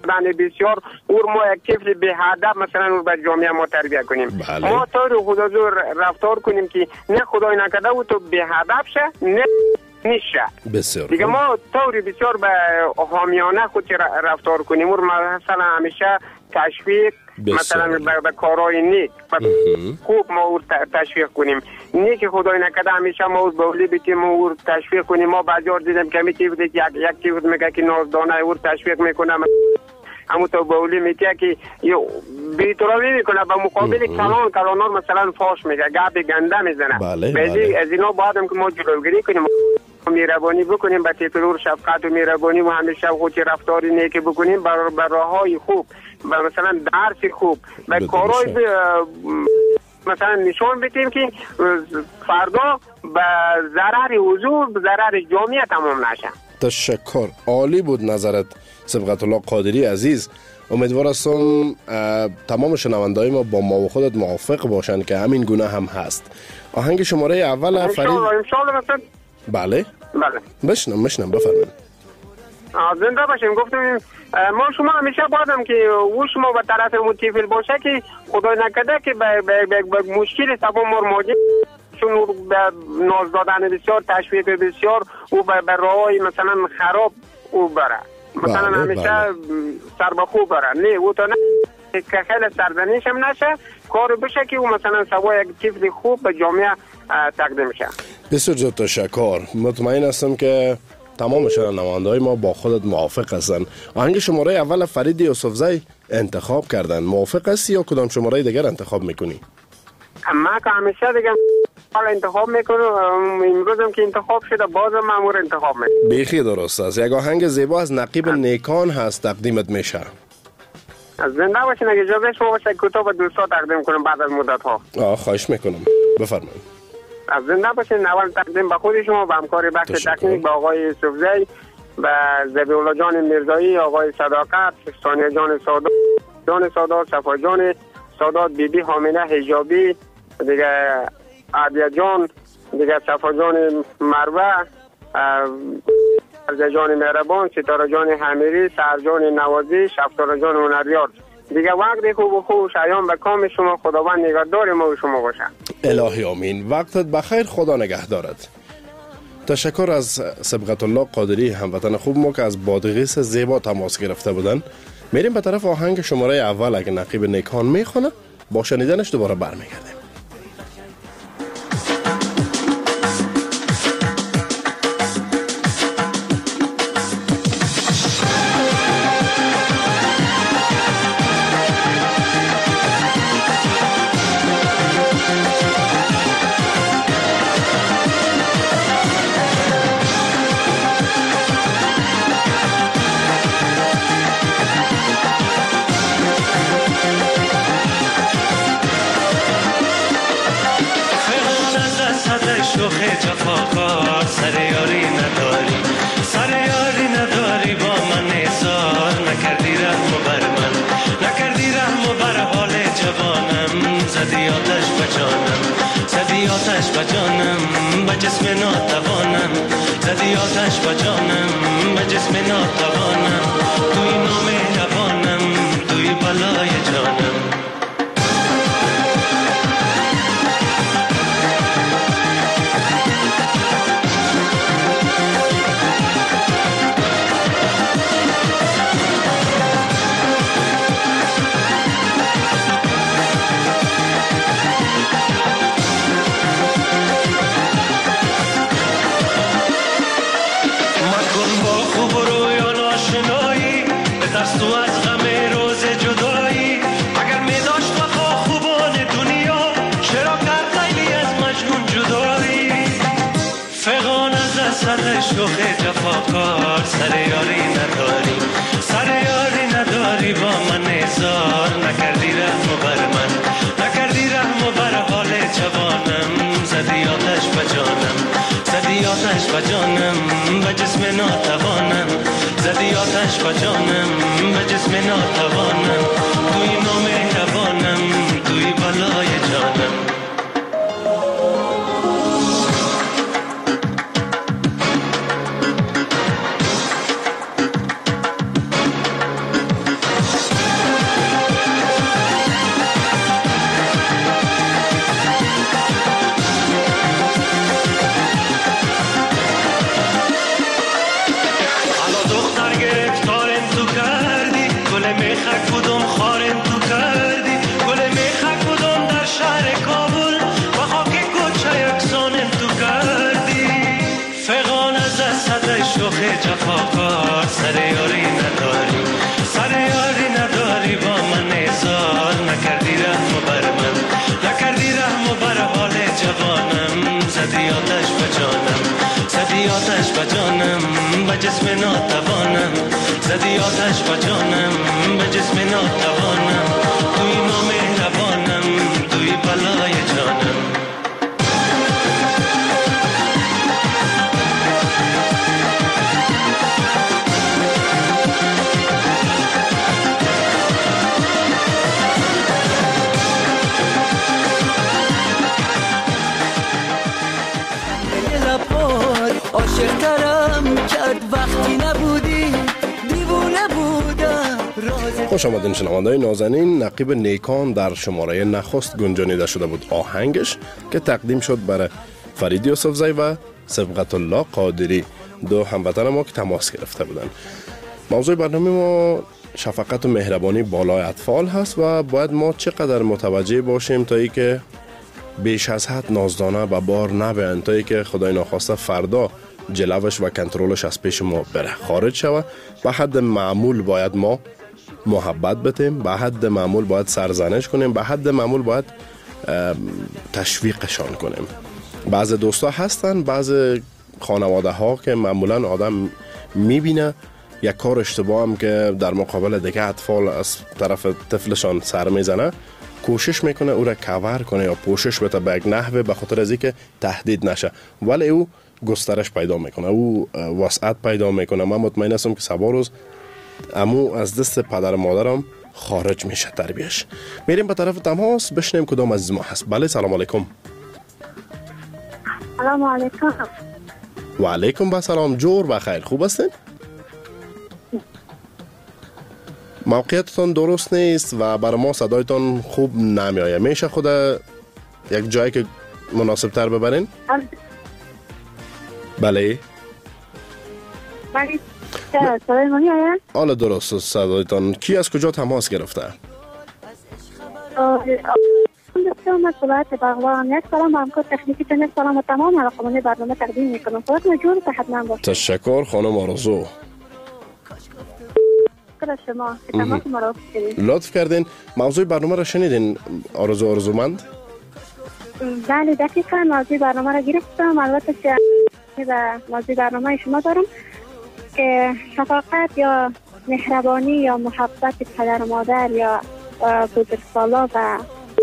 دادن بسیار اور ما یک طفل به هدف مثلا او به جامعه ما تربیت کنیم. بله. ما طور خدا زور رفتار کنیم که نه خدای نکرده او تو به هدف شه نه نیشه. بسیار دیگه ما طوری بسیار به حامیانه خود رفتار کنیم اور مثلا همیشه تشویق مثلا به, به کارهای نیک خوب ما او تشویق کنیم. نیک خدای نکرده همیشه ما او بولی بیتیم ما او تشویق کنیم. ما بجار دیدم که می تیفت یک یک تیفت میگه که نازدانه او تشویق میکنه همون تو بولی میگه که بی‌احترامی میکنه به مقابل کلان کلانار مثلا فاش میگه گپ گنده میزنه. بله بله. از اینا بعدم که ما جلوگیری کنیم مهربانی بکنیم به تیفلور شفقت و مهربانی و همیشه خود رفتاری نیک بکنیم بر بر راههای خوب و مثلا درس خوب به کارهای مثلا نشون بدیم که فردا به ضرر حضور به ضرر جامعه تمام نشه. تشکر. عالی بود نظرت سبقت الله قادری عزیز. امیدوار هستم تمام شنونده‌های ما با ما و خودت موافق باشند که همین گونه هم هست. آهنگ شماره اول فرید ان شاء الله مثلا بله بله بشنم بشنم بفرمایید. زنده باشیم. گفتم ما شما همیشه بادم که او شما به طرف متفیل باشه که خدای نکرده که به, به, به, به مشکل سبا مرماجه چون به ناز دادن بسیار تشویق بسیار او به, به راهی مثلا خراب او بره مثلا بله، همیشه بله. سر به خوب بره نه او تا نه که خیلی سرزنیش هم نشه کار بشه که او مثلا سبا یک طفل خوب به جامعه تقدیم شه. بسیار زیاد تشکر. مطمئن هستم که تمام شنونده‌های ما با خودت موافق هستند. آهنگ شماره اول فرید یوسفزی انتخاب کردن. موافق هستی یا کدام شماره دیگر انتخاب میکنی؟ من که همیشه دیگه حالا انتخاب میکنم. امروز هم که انتخاب شده بازم مامور انتخاب میکنم. بیخی درست است. یک آهنگ زیبا از نقیب نیکان هست تقدیمت میشه. از زنده باشین. اگه اجازه شما باشه کوتاه به دوستا تقدیم کنم بعد از مدت ها. آه خواهش میکنم. بفرمایید. از زنده باشین. اول تقدیم به خود شما به همکار بخش تکنیک به آقای یوسفزی به ذبیح‌الله جان میرزایی آقای صداقت ثانیه جان سادات جان سادات صفا جان سادات بیبی حامله حجابی دیگه عادیه جان دیگه صفا جان مروه ارزه جان مهربان ستاره جان حمیری سهر جان نوازی شفتار جان هنریار دیگه وقت خوب و خوب شایان به کام شما خداوند نگهدار ما و شما باشه. الهی آمین. وقتت بخیر. خدا نگهدارت. تشکر از سبقت الله قادری هموطن خوب ما که از بادغیس زیبا تماس گرفته بودن. میریم به طرف آهنگ شماره اول. اگه نقیب نیکان میخونه با شنیدنش دوباره برمیگردیم. عاشق‌ترم کرد وقتی نبودی دیوونه بودم. خوش آمدین شنونده‌های نازنین. نقیب نیکان در شماره نخست گنجانیده شده بود آهنگش که تقدیم شد برای فرید یوسفزی و صبغت الله قادری، دو هموطن ما که تماس گرفته بودن. موضوع برنامه ما شفقت و مهربانی بالای اطفال هست و باید ما چقدر متوجه باشیم تا ای که بیش از حد نازدانه و بار نبیان، تا ای که خدای ناخواسته فردا جلوش و کنترلش از پیش ما بره خارج شوه. به حد معمول باید ما محبت بتیم، به حد معمول باید سرزنش کنیم، به حد معمول باید تشویقشان کنیم. بعض دوستا هستن، بعض خانواده ها که معمولا آدم میبینه یک کار اشتباه هم که در مقابل دیگه اطفال از طرف طفلشان سر میزنه، کوشش میکنه او را کاور کنه یا پوشش بده به یک نحوه به خاطر از اینکه تهدید نشه، ولی او گسترش پیدا میکنه، او وسعت پیدا میکنه. من مطمئن هستم که سبا روز امو از دست پدر مادرم خارج میشه تربیش. میریم به طرف تماس بشنیم کدام عزیز ما هست. بله سلام علیکم. سلام علیکم. و علیکم با سلام. جور بخیر، خوب هستین؟ موقعیتتان درست نیست و برای ما صدایتان خوب نمیایه. میشه خود یک جایی که مناسب تر ببرین؟ بله بله صدای ما میایه؟ حالا درست صدایتان. کی از کجا تماس گرفته؟ دستم صورت بغلان. یک سلام همکار تکنیکی تنه، سلام و تمام علاقمانی برنامه تقدیم میکنم. صورت مجور صحت من باشه. تشکر خانم آرزو. شما تماس ما را کردین. لطف کردین. موضوع برنامه را شنیدین آرزو آرزومند؟ بله دقیقاً موضوع برنامه را گرفتم. البته که و موضوع برنامه شما دارم که شفقت یا مهربانی یا محبت پدر و مادر یا بزرگسالا و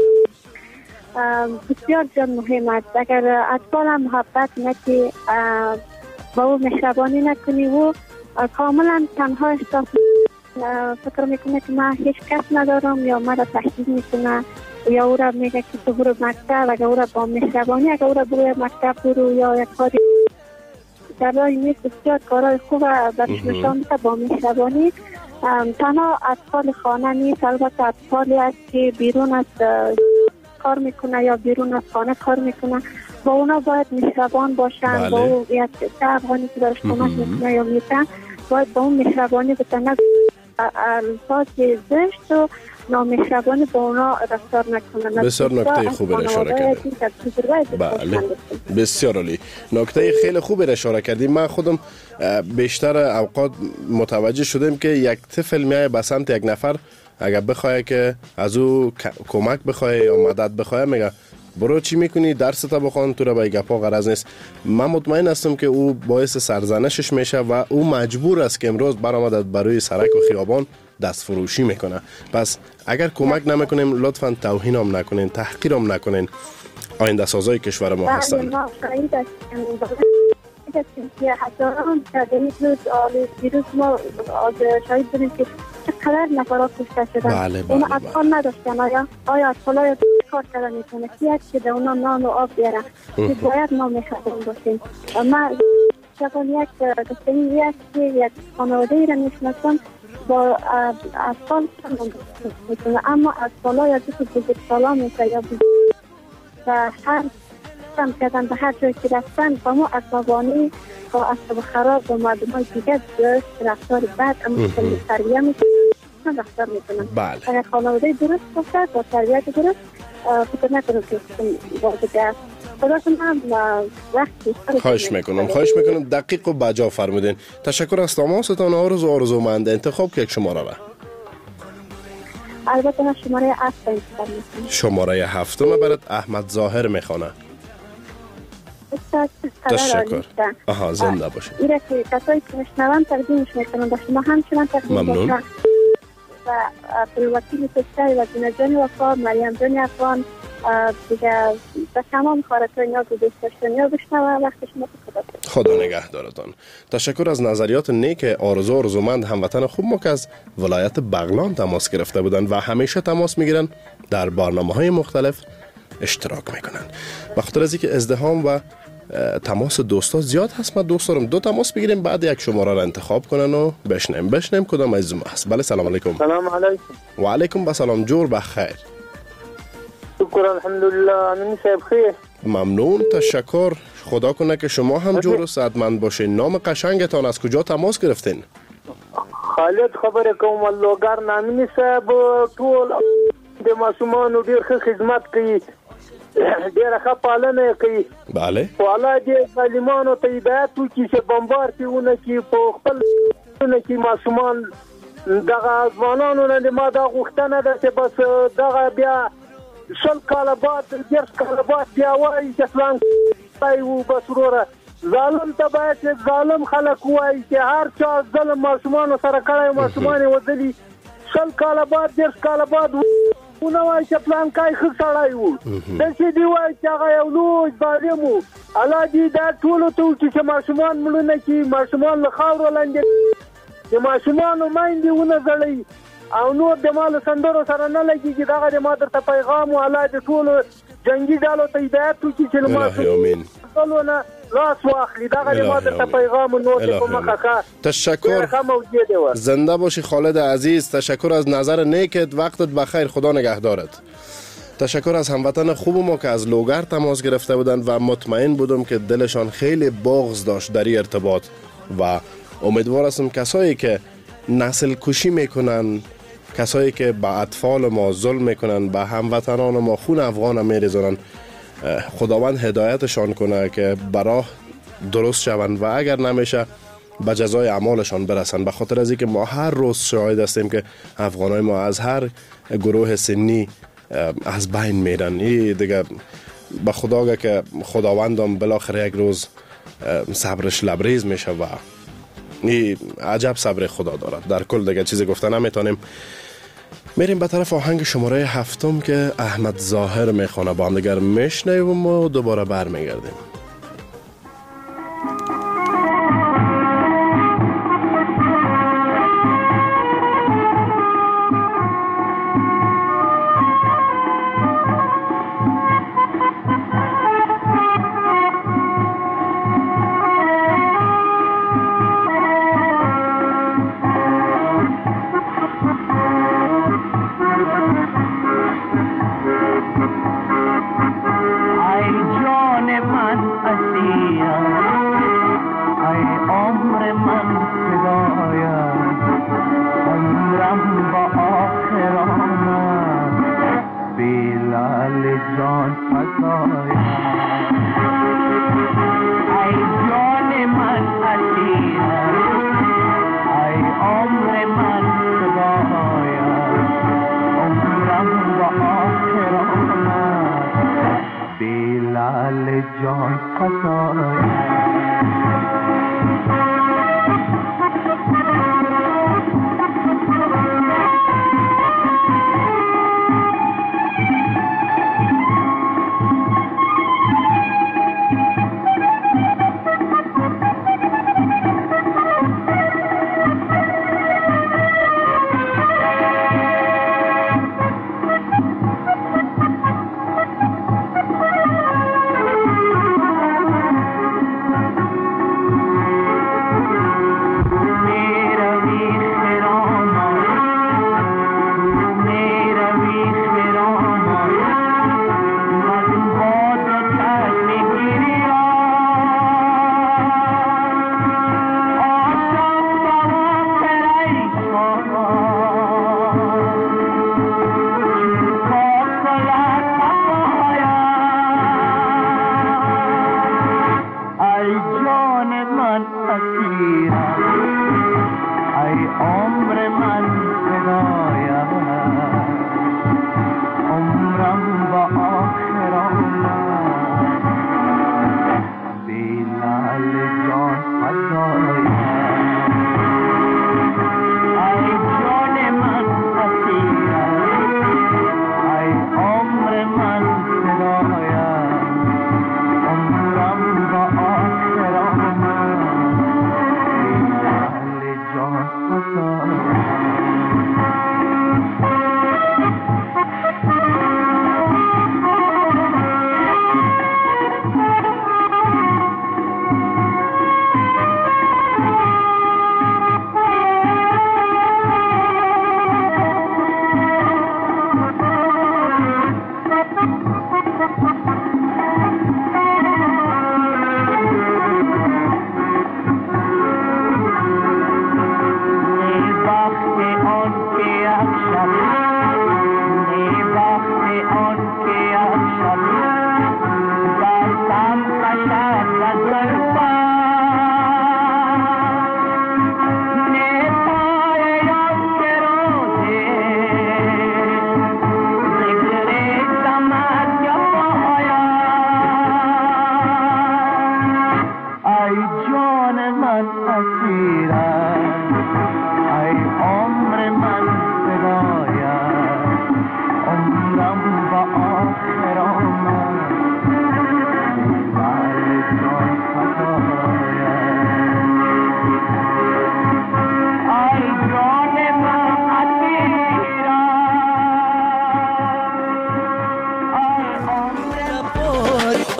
بسیار جان مهم است. اگر اطفال هم محبت نکنی با او مهربانی نکنی و کاملا تنها احساس فکر میکنه که من هیچ کس ندارم یا من را تهدید میکنه یا او را میگه که تو برو مکتب، اگر او را با مهربانی اگر او را برو مکتب برو یا یک کاری در راه نیست بسیار کارهای خوب برش نشان میده با مهربانی. تنها اطفال خانه نیست، البته اطفالی است که بیرون از کار میکنه یا بیرون از خانه کار میکنه، با اونا باید مهربان باشن. بله. با او یک افغانی که برش کمک میکنه یا میتن باید با اون مهربانی بتنه، الفاظ زشت و نامهربانی با اونا رفتار نکنه. بسیار نکته خوبی را اشاره کردیم. بله بسیار عالی، نکته خیلی خوبی را اشاره کردیم. من خودم بیشتر اوقات متوجه شدم که یک طفل میای به سمت یک نفر، اگر بخواه که از او کمک بخواه یا مدد بخواه میگه برو چی میکنی، درستا بخوان، تو را به گپا غرض نیست. من مطمئن هستم که او باعث سرزنشش میشه و او مجبور است که امروز برآمده بروی سرک و خیابان دست فروشی میکنه. پس اگر کمک نمیکنیم لطفاً توهین هم نکنین، تحقیر هم نکنین. آینده سازای کشور ما هستند. که هزاران تعداد روز دیروز ما شاهد بودیم که چقدر نفرات کشته شدن. بله بله اونا اطفال نداشتن. آیا آیا اطفال های کار کردن میتونه کیست که به اونا نان و آب بیاره که باید ما مهربان باشیم. ما شبان یک دستگی است که یک خانواده ای را میشناسم با اطفال میتونه، اما اطفال های از بزرگ سالا میشه یا و هر هم کردن به هر جایی که رفتن با ما عصبانی با عصب خراب با مردم های دیگه درست رفتار بد اما تربیه میکنن رفتار میکنن. بله. اگر خانواده درست باشد با تربیت درست فکر نکنم که با دیگه خدا کنم وقتی خواهش میکنم خواهش میکنم دقیق و بجا فرمودین. تشکر از تماستان آرزو آرزومند. انتخاب که یک شماره را البته من شماره هفت انتخاب میکنم. شماره هفتم برات احمد ظاهر میخونه. تشکر. آها زنده باشه. ایره که کسایی که مشنوان تقدیمش میکنم با شما همچنان تقدیم ممنون. و پلوکیل سستر و جنجانی وفا مریم جانی افغان دیگه به تمام خارطای نیاز و دوستشتنی ها بشنوه وقت شما خدا خدا نگه دارتان. تشکر از نظریات نیک آرزو آرزومند هموطن خوب ما که از ولایت بغلان تماس گرفته بودن و همیشه تماس میگیرن در برنامه های مختلف اشتراک میکنن. به خاطر از اینکه ازدحام و تماس دوستا زیاد هست. من دوست دارم دو تماس بگیریم، بعد یک شماره را انتخاب کنن و بشنیم بشنیم کدام عزیزم هست. بله سلام علیکم. سلام علیکم. و علیکم بسلام. جور بخیر. شکر الحمدلله. امین صاحب خیر. ممنون، تشکر. خدا کنه که شما هم جور و صحتمند باشین. نام قشنگتان از کجا تماس گرفتین؟ خالد خبره کوم لوګر نامینی صاحب ټول د ماشومانو ډیر ښه خدمت کوي، ډیر ښه پالنه کوي. بله. والله دې ظالمانو ته هدایت وکړي چې بمبار پیونه کې په خپل نه کې ماشومان دغه ځوانانو نه ما دا غوښتنه ده چې بس دغه بیا شل کاله بعد دېرش کاله بعد بیا وایي چې فلان ځای و بس وروره ظالم ته باید چې ظالم خلک وایي چې هر چا ظلم ماشومانو سره کړی، ماشومان یې وژلي، شل کاله بعد دېرش کاله بعد ونه وایي چې پلان کای ښه سړی و، داسې دې وایي چې هغه یو لوی ظالم و. الله دې دا ټولو ته وکړي چې ماشومان مړونه کړي، ماشومان له خاورو لاندې د ماشومانو میندې ونه ځړوي او نور د مال سندرو سره نه لګيږي. دغه د ما درته پیغام و. الله دې ټولو جنگي ډالو ته هدایت وکړي چې ماشومان لاس واخلي. دغه د ما درته پیغام و. نور دې په مخه ښه. تشکر. زنده باشی خالد عزیز. تشکر از نظر نیکت. وقتت بخیر. خدا نگهدارت. تشکر از هموطن خوب ما که از لوگر تماس گرفته بودند و مطمئن بودم که دلشان خیلی بغض داشت در این ارتباط و امیدوار هستم کسایی که نسل کشی میکنن، کسایی که با اطفال ما ظلم میکنن، با هموطنان ما خون افغان میریزونن، خداوند هدایتشان کنه که براه درست شوند و اگر نمیشه به جزای اعمالشان برسن. به خاطر از اینکه ما هر روز شاهد هستیم که افغانای ما از هر گروه سنی از بین میرن. این دیگه به خدا که خداوندم بالاخره یک روز صبرش لبریز میشه و این عجب صبر خدا دارد. در کل دیگه چیزی گفته نمیتونیم. میریم به طرف آهنگ شماره هفتم که احمد ظاهر میخونه. با هم دیگر میشنویم و دوباره برمیگردیم.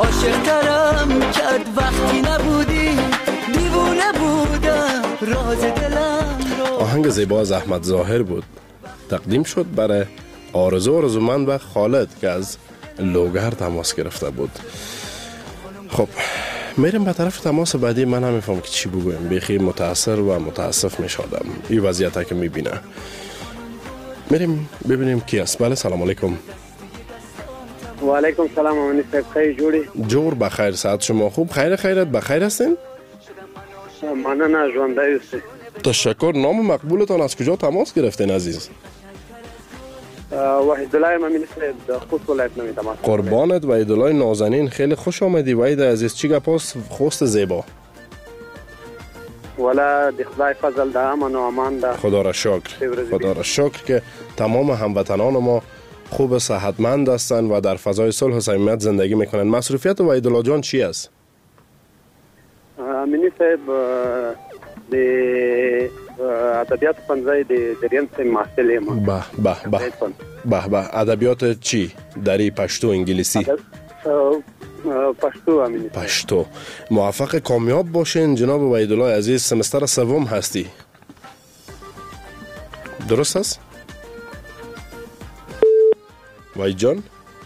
عاشق ترم کرد وقتی نبودی دیوونه بودم راز دلم. آهنگ زیبا از احمد ظاهر بود، تقدیم شد برای آرزو آرزومند و خالد که از لوگر تماس گرفته بود. خب میریم به طرف تماس بعدی. من هم میفهم که چی بگویم، بیخی متاثر و متاسف میشدم این وضعیت که میبینه. میریم ببینیم کی است. بله سلام علیکم. و علیکم سلام. امانی صاحب خیلی جوری؟ جور بخیر، ساعت شما خوب؟ خیر خیرت بخیر هستین؟ من نه ژوندای است. تشکر. نام مقبولتان از کجا تماس گرفتین عزیز؟ وحید الله امانی صاحب خوست ولایت نمی تماس. قربانت وحید الله نازنین، خیلی خوش آمدی وحید عزیز. چی گپاست خوست زیبا؟ ولا دی خدای فضل ده امن و امان ده. خدا را شکر، خدا را شکر که تمام هموطنان ما خوب صحتمند هستند و در فضای صلح و صمیمیت زندگی میکنند. مصروفیت وحید الله جان چی است؟ امینی صاحب د ادبیات پنځه د دریم سیم محصل ما. به به به به به. ادبیات چی؟ دری، پشتو، انگلیسی؟ پشتو. امینی پشتو. موفق کامیاب باشین جناب وحید الله عزیز. سمستر سوم هستی، درست است؟ وحید جان،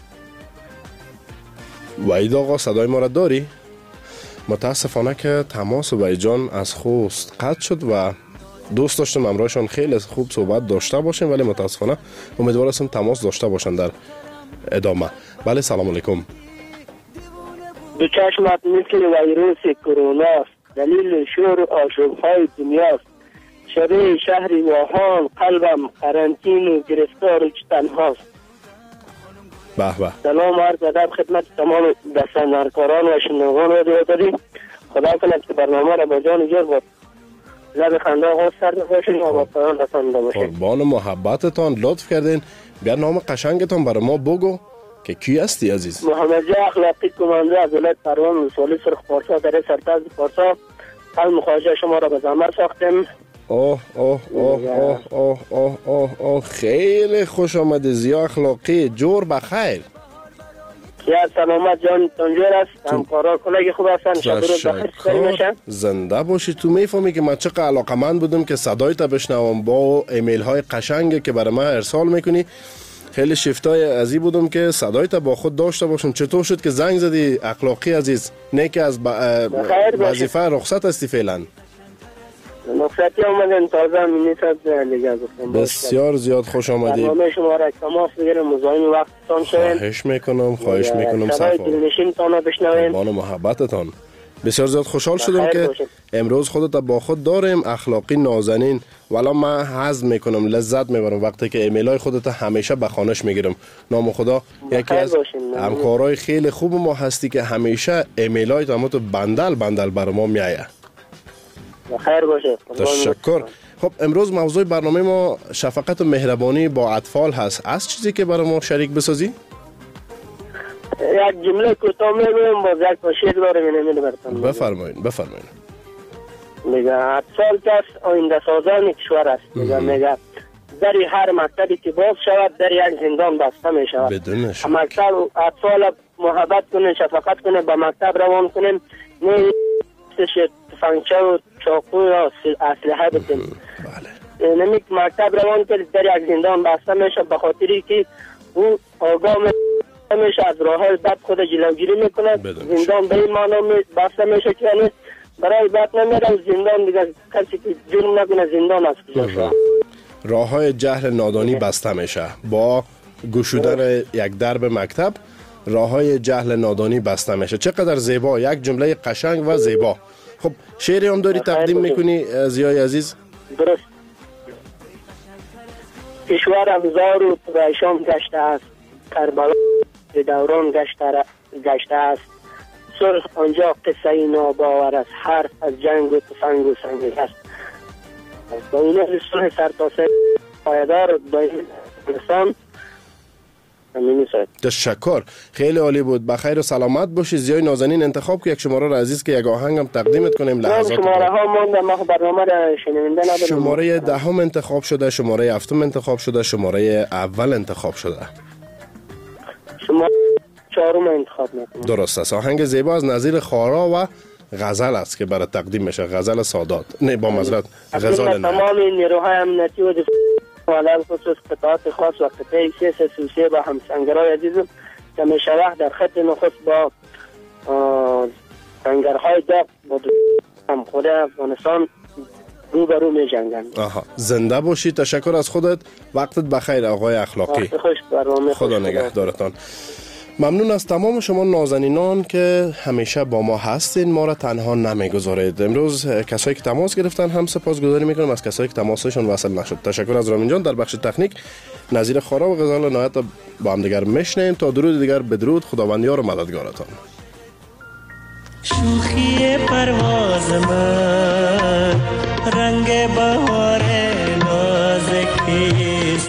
وحید آقا صدای ما را داری؟ متاسفانه که تماس وحید جان از خوست قطع شد و دوست داشتم امروزشان خیلی خوب صحبت داشته باشیم، ولی متاسفانه امیدوار هستم تماس داشته باشن در ادامه. بله سلام علیکم. دو چشمت مثل ویروس کرونا، دلیل شور و آشوب‌های دنیاست. شبه شهری واهان، قلبم قرنطین و گرفتار و تنهاست. به به. سلام عرض ادب خدمت تمام دستاندرکاران و شنوندگان رادیو دادیم. خدا کند که برنامه را با جان و جور بود لب خنده آغاز کرده باشین و با پایان رسانده باشین. قربان محبتتان، لطف کردین. بیا نام قشنگتان برای ما بگو که کی هستی عزیز؟ محمد جا اخلاقی کمانده از ولایت پروان ولسوالی سرخ پارسا در سرتاز پارسا. قلب مخواجه شما را به زحمت ساختیم. اوه اوه اوه اوه اوه اوه اوه اوه خیلی خوش آمده. زیا اخلاقی، جور بخیر. یا سلامت جان تنجور است. همکارا کلاگی خوب هستن. شب روز بخیر میشن. زنده باشی. تو میفهمی که من چقدر علاقمند بودم که صدای تا بشنوم با ایمیل های قشنگی که برای من ارسال میکنی. خیلی شفتای ازی بودم که صدای تا با خود داشته باشم. چطور شد که زنگ زدی اخلاقی عزیز؟ نه که از وظیفه رخصت هستی فعلا؟ رخصتی اومدن تازه مینیسد دیگه گفتم. بسیار زیاد خوش آمدی. برنامه شما را تماس بگیرم مزاحم وقتتان شویم. خواهش میکنم، خواهش میکنم. صدای دلنشینتان بشنویم. قربان محبتتان. بسیار زیاد خوشحال شدم که امروز خودت با خود داریم. اخلاقی نازنین. والا من حظ میکنم، لذت میبرم وقتی که ایمیل های خودت همیشه به خانش میگیرم. نام خدا یکی از همکارای خیلی خوب ما هستی که همیشه ایمیل های تو بندل بندل بر ما میایه. خیر باشه. تشکر. خب امروز موضوع برنامه ما شفقت و مهربانی با اطفال هست. از چیزی که برای ما شریک بسازی؟ یک جمله کوتاه میگم باز یک شعر دارم اینو براتون. بفرمایید بفرمایید. میگه اطفال کس آینده سازان کشور است. میگه میگه در هر مکتبی که باز شود در یک زندان بسته می شود. بدون شک. مکتب اطفال محبت کنه، شفقت کنه، به مکتب روان کنیم، نه تفنگچه و چاقو و اسلحه بدیم. بله. نمیک مکتب روان کرد در یک زندان بسته میشه به خاطری که او آگاه میشه از راه بد خود جلوگیری میکنه. زندان به این معنا بسته میشه که برای بد نمیرم زندان دیگه کسی که جرم نکنه زندان است. راه های جهل نادانی بسته میشه با گشودن یک درب مکتب. راه های جهل نادانی بسته میشه. چقدر زیبا، یک جمله قشنگ و زیبا. خب شعری هم داری تقدیم میکنی زیای عزیز؟ درست. کشورم زار و پریشان گشته است، کربلا به دوران گشته است. سرخ آنجا قصه ناباور است، حرف از جنگ و تفنگ و سنگ است. با این رسول سرتاسر پایدار با این انسان. تشکر. خیلی عالی بود. بخیر و سلامت باشی. زیای نازنین انتخاب که یک شماره را عزیز که یک آهنگم تقدیمت کنیم. لحظات شماره ها مونده، ما برنامه را شنونده ندارم. شماره دهم انتخاب شده، شماره هفتم انتخاب شده، شماره اول انتخاب شده. شما چهارم انتخاب میکنم. درست است. آهنگ زیبا از نظیر خارا و غزل است که برای تقدیم میشه، غزل سادات، نه با معذرت غزال نه. تمام نیروهای امنیتی و دفاع علل خصوص قطعات خاص و قطعه سه سه سه با همسنگرهای عزیزم که میشه وقت در خط نخست با سنگرهای داغ با همخوره افغانستان روبرو می جنگن. آها، زنده باشی. تشکر از خودت. وقتت بخیر آقای اخلاقی. وقت خوش برنامه. خدا نگهدارتان. ممنون از تمام شما نازنینان که همیشه با ما هستین، ما را تنها نمیگذارید. امروز کسایی که تماس گرفتن هم سپاسگزاری میکنم، از کسایی که تماسشون وصل نشد تشکر از رامین جان. در بخش تکنیک نظیر خارا و غزال نهایت با هم دیگر میشنیم. تا درود دیگر بدرود، خداوندیار و مددگارتان. شوخی پرواز من رنگ بهار نازکیست،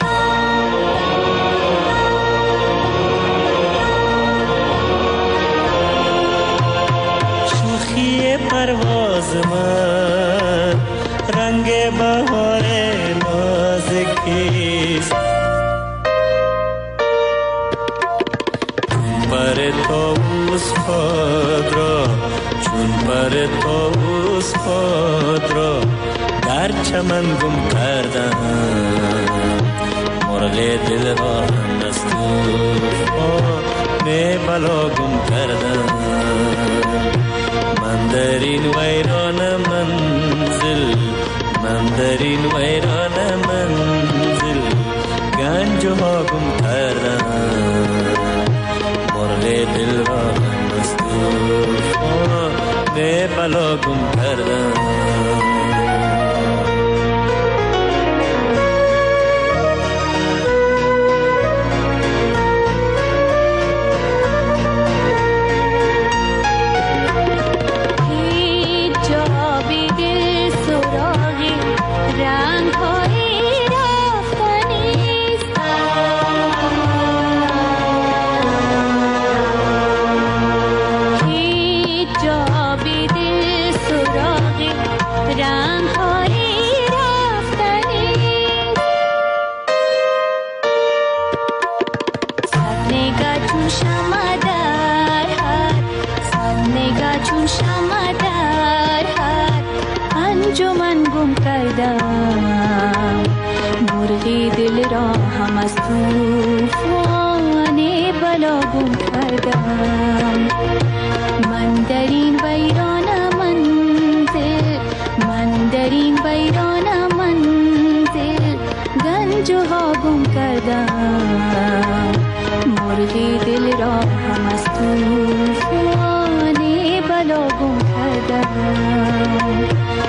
شوخی پرواز من رنگ بهار نازکیست، پر طاووس خود را چون پر طاووس خود را در چمن گم کردم، مرغ دل را هم از طوفان بلا گم کردم. من در این ویران منزل، من در این ویران منزل گنج ها گم کردم، مرغ دل را هم از طوفان بلا گم کردم. مرغی دل را هم از طوفان بلا گم کردم. من در این ویران منزل، من در این ویران منزل گنج ها گم کردم، مرغی دل را هم از طوفان بلا گم کردم.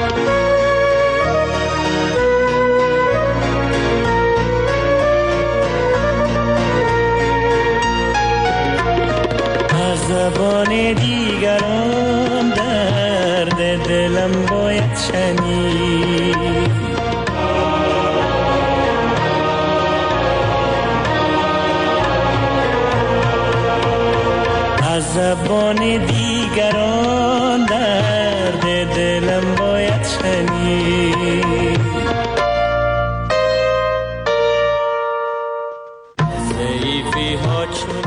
زبان دیگران درد دلم باید شنید، از زبان دیگران درد دلم باید شنید.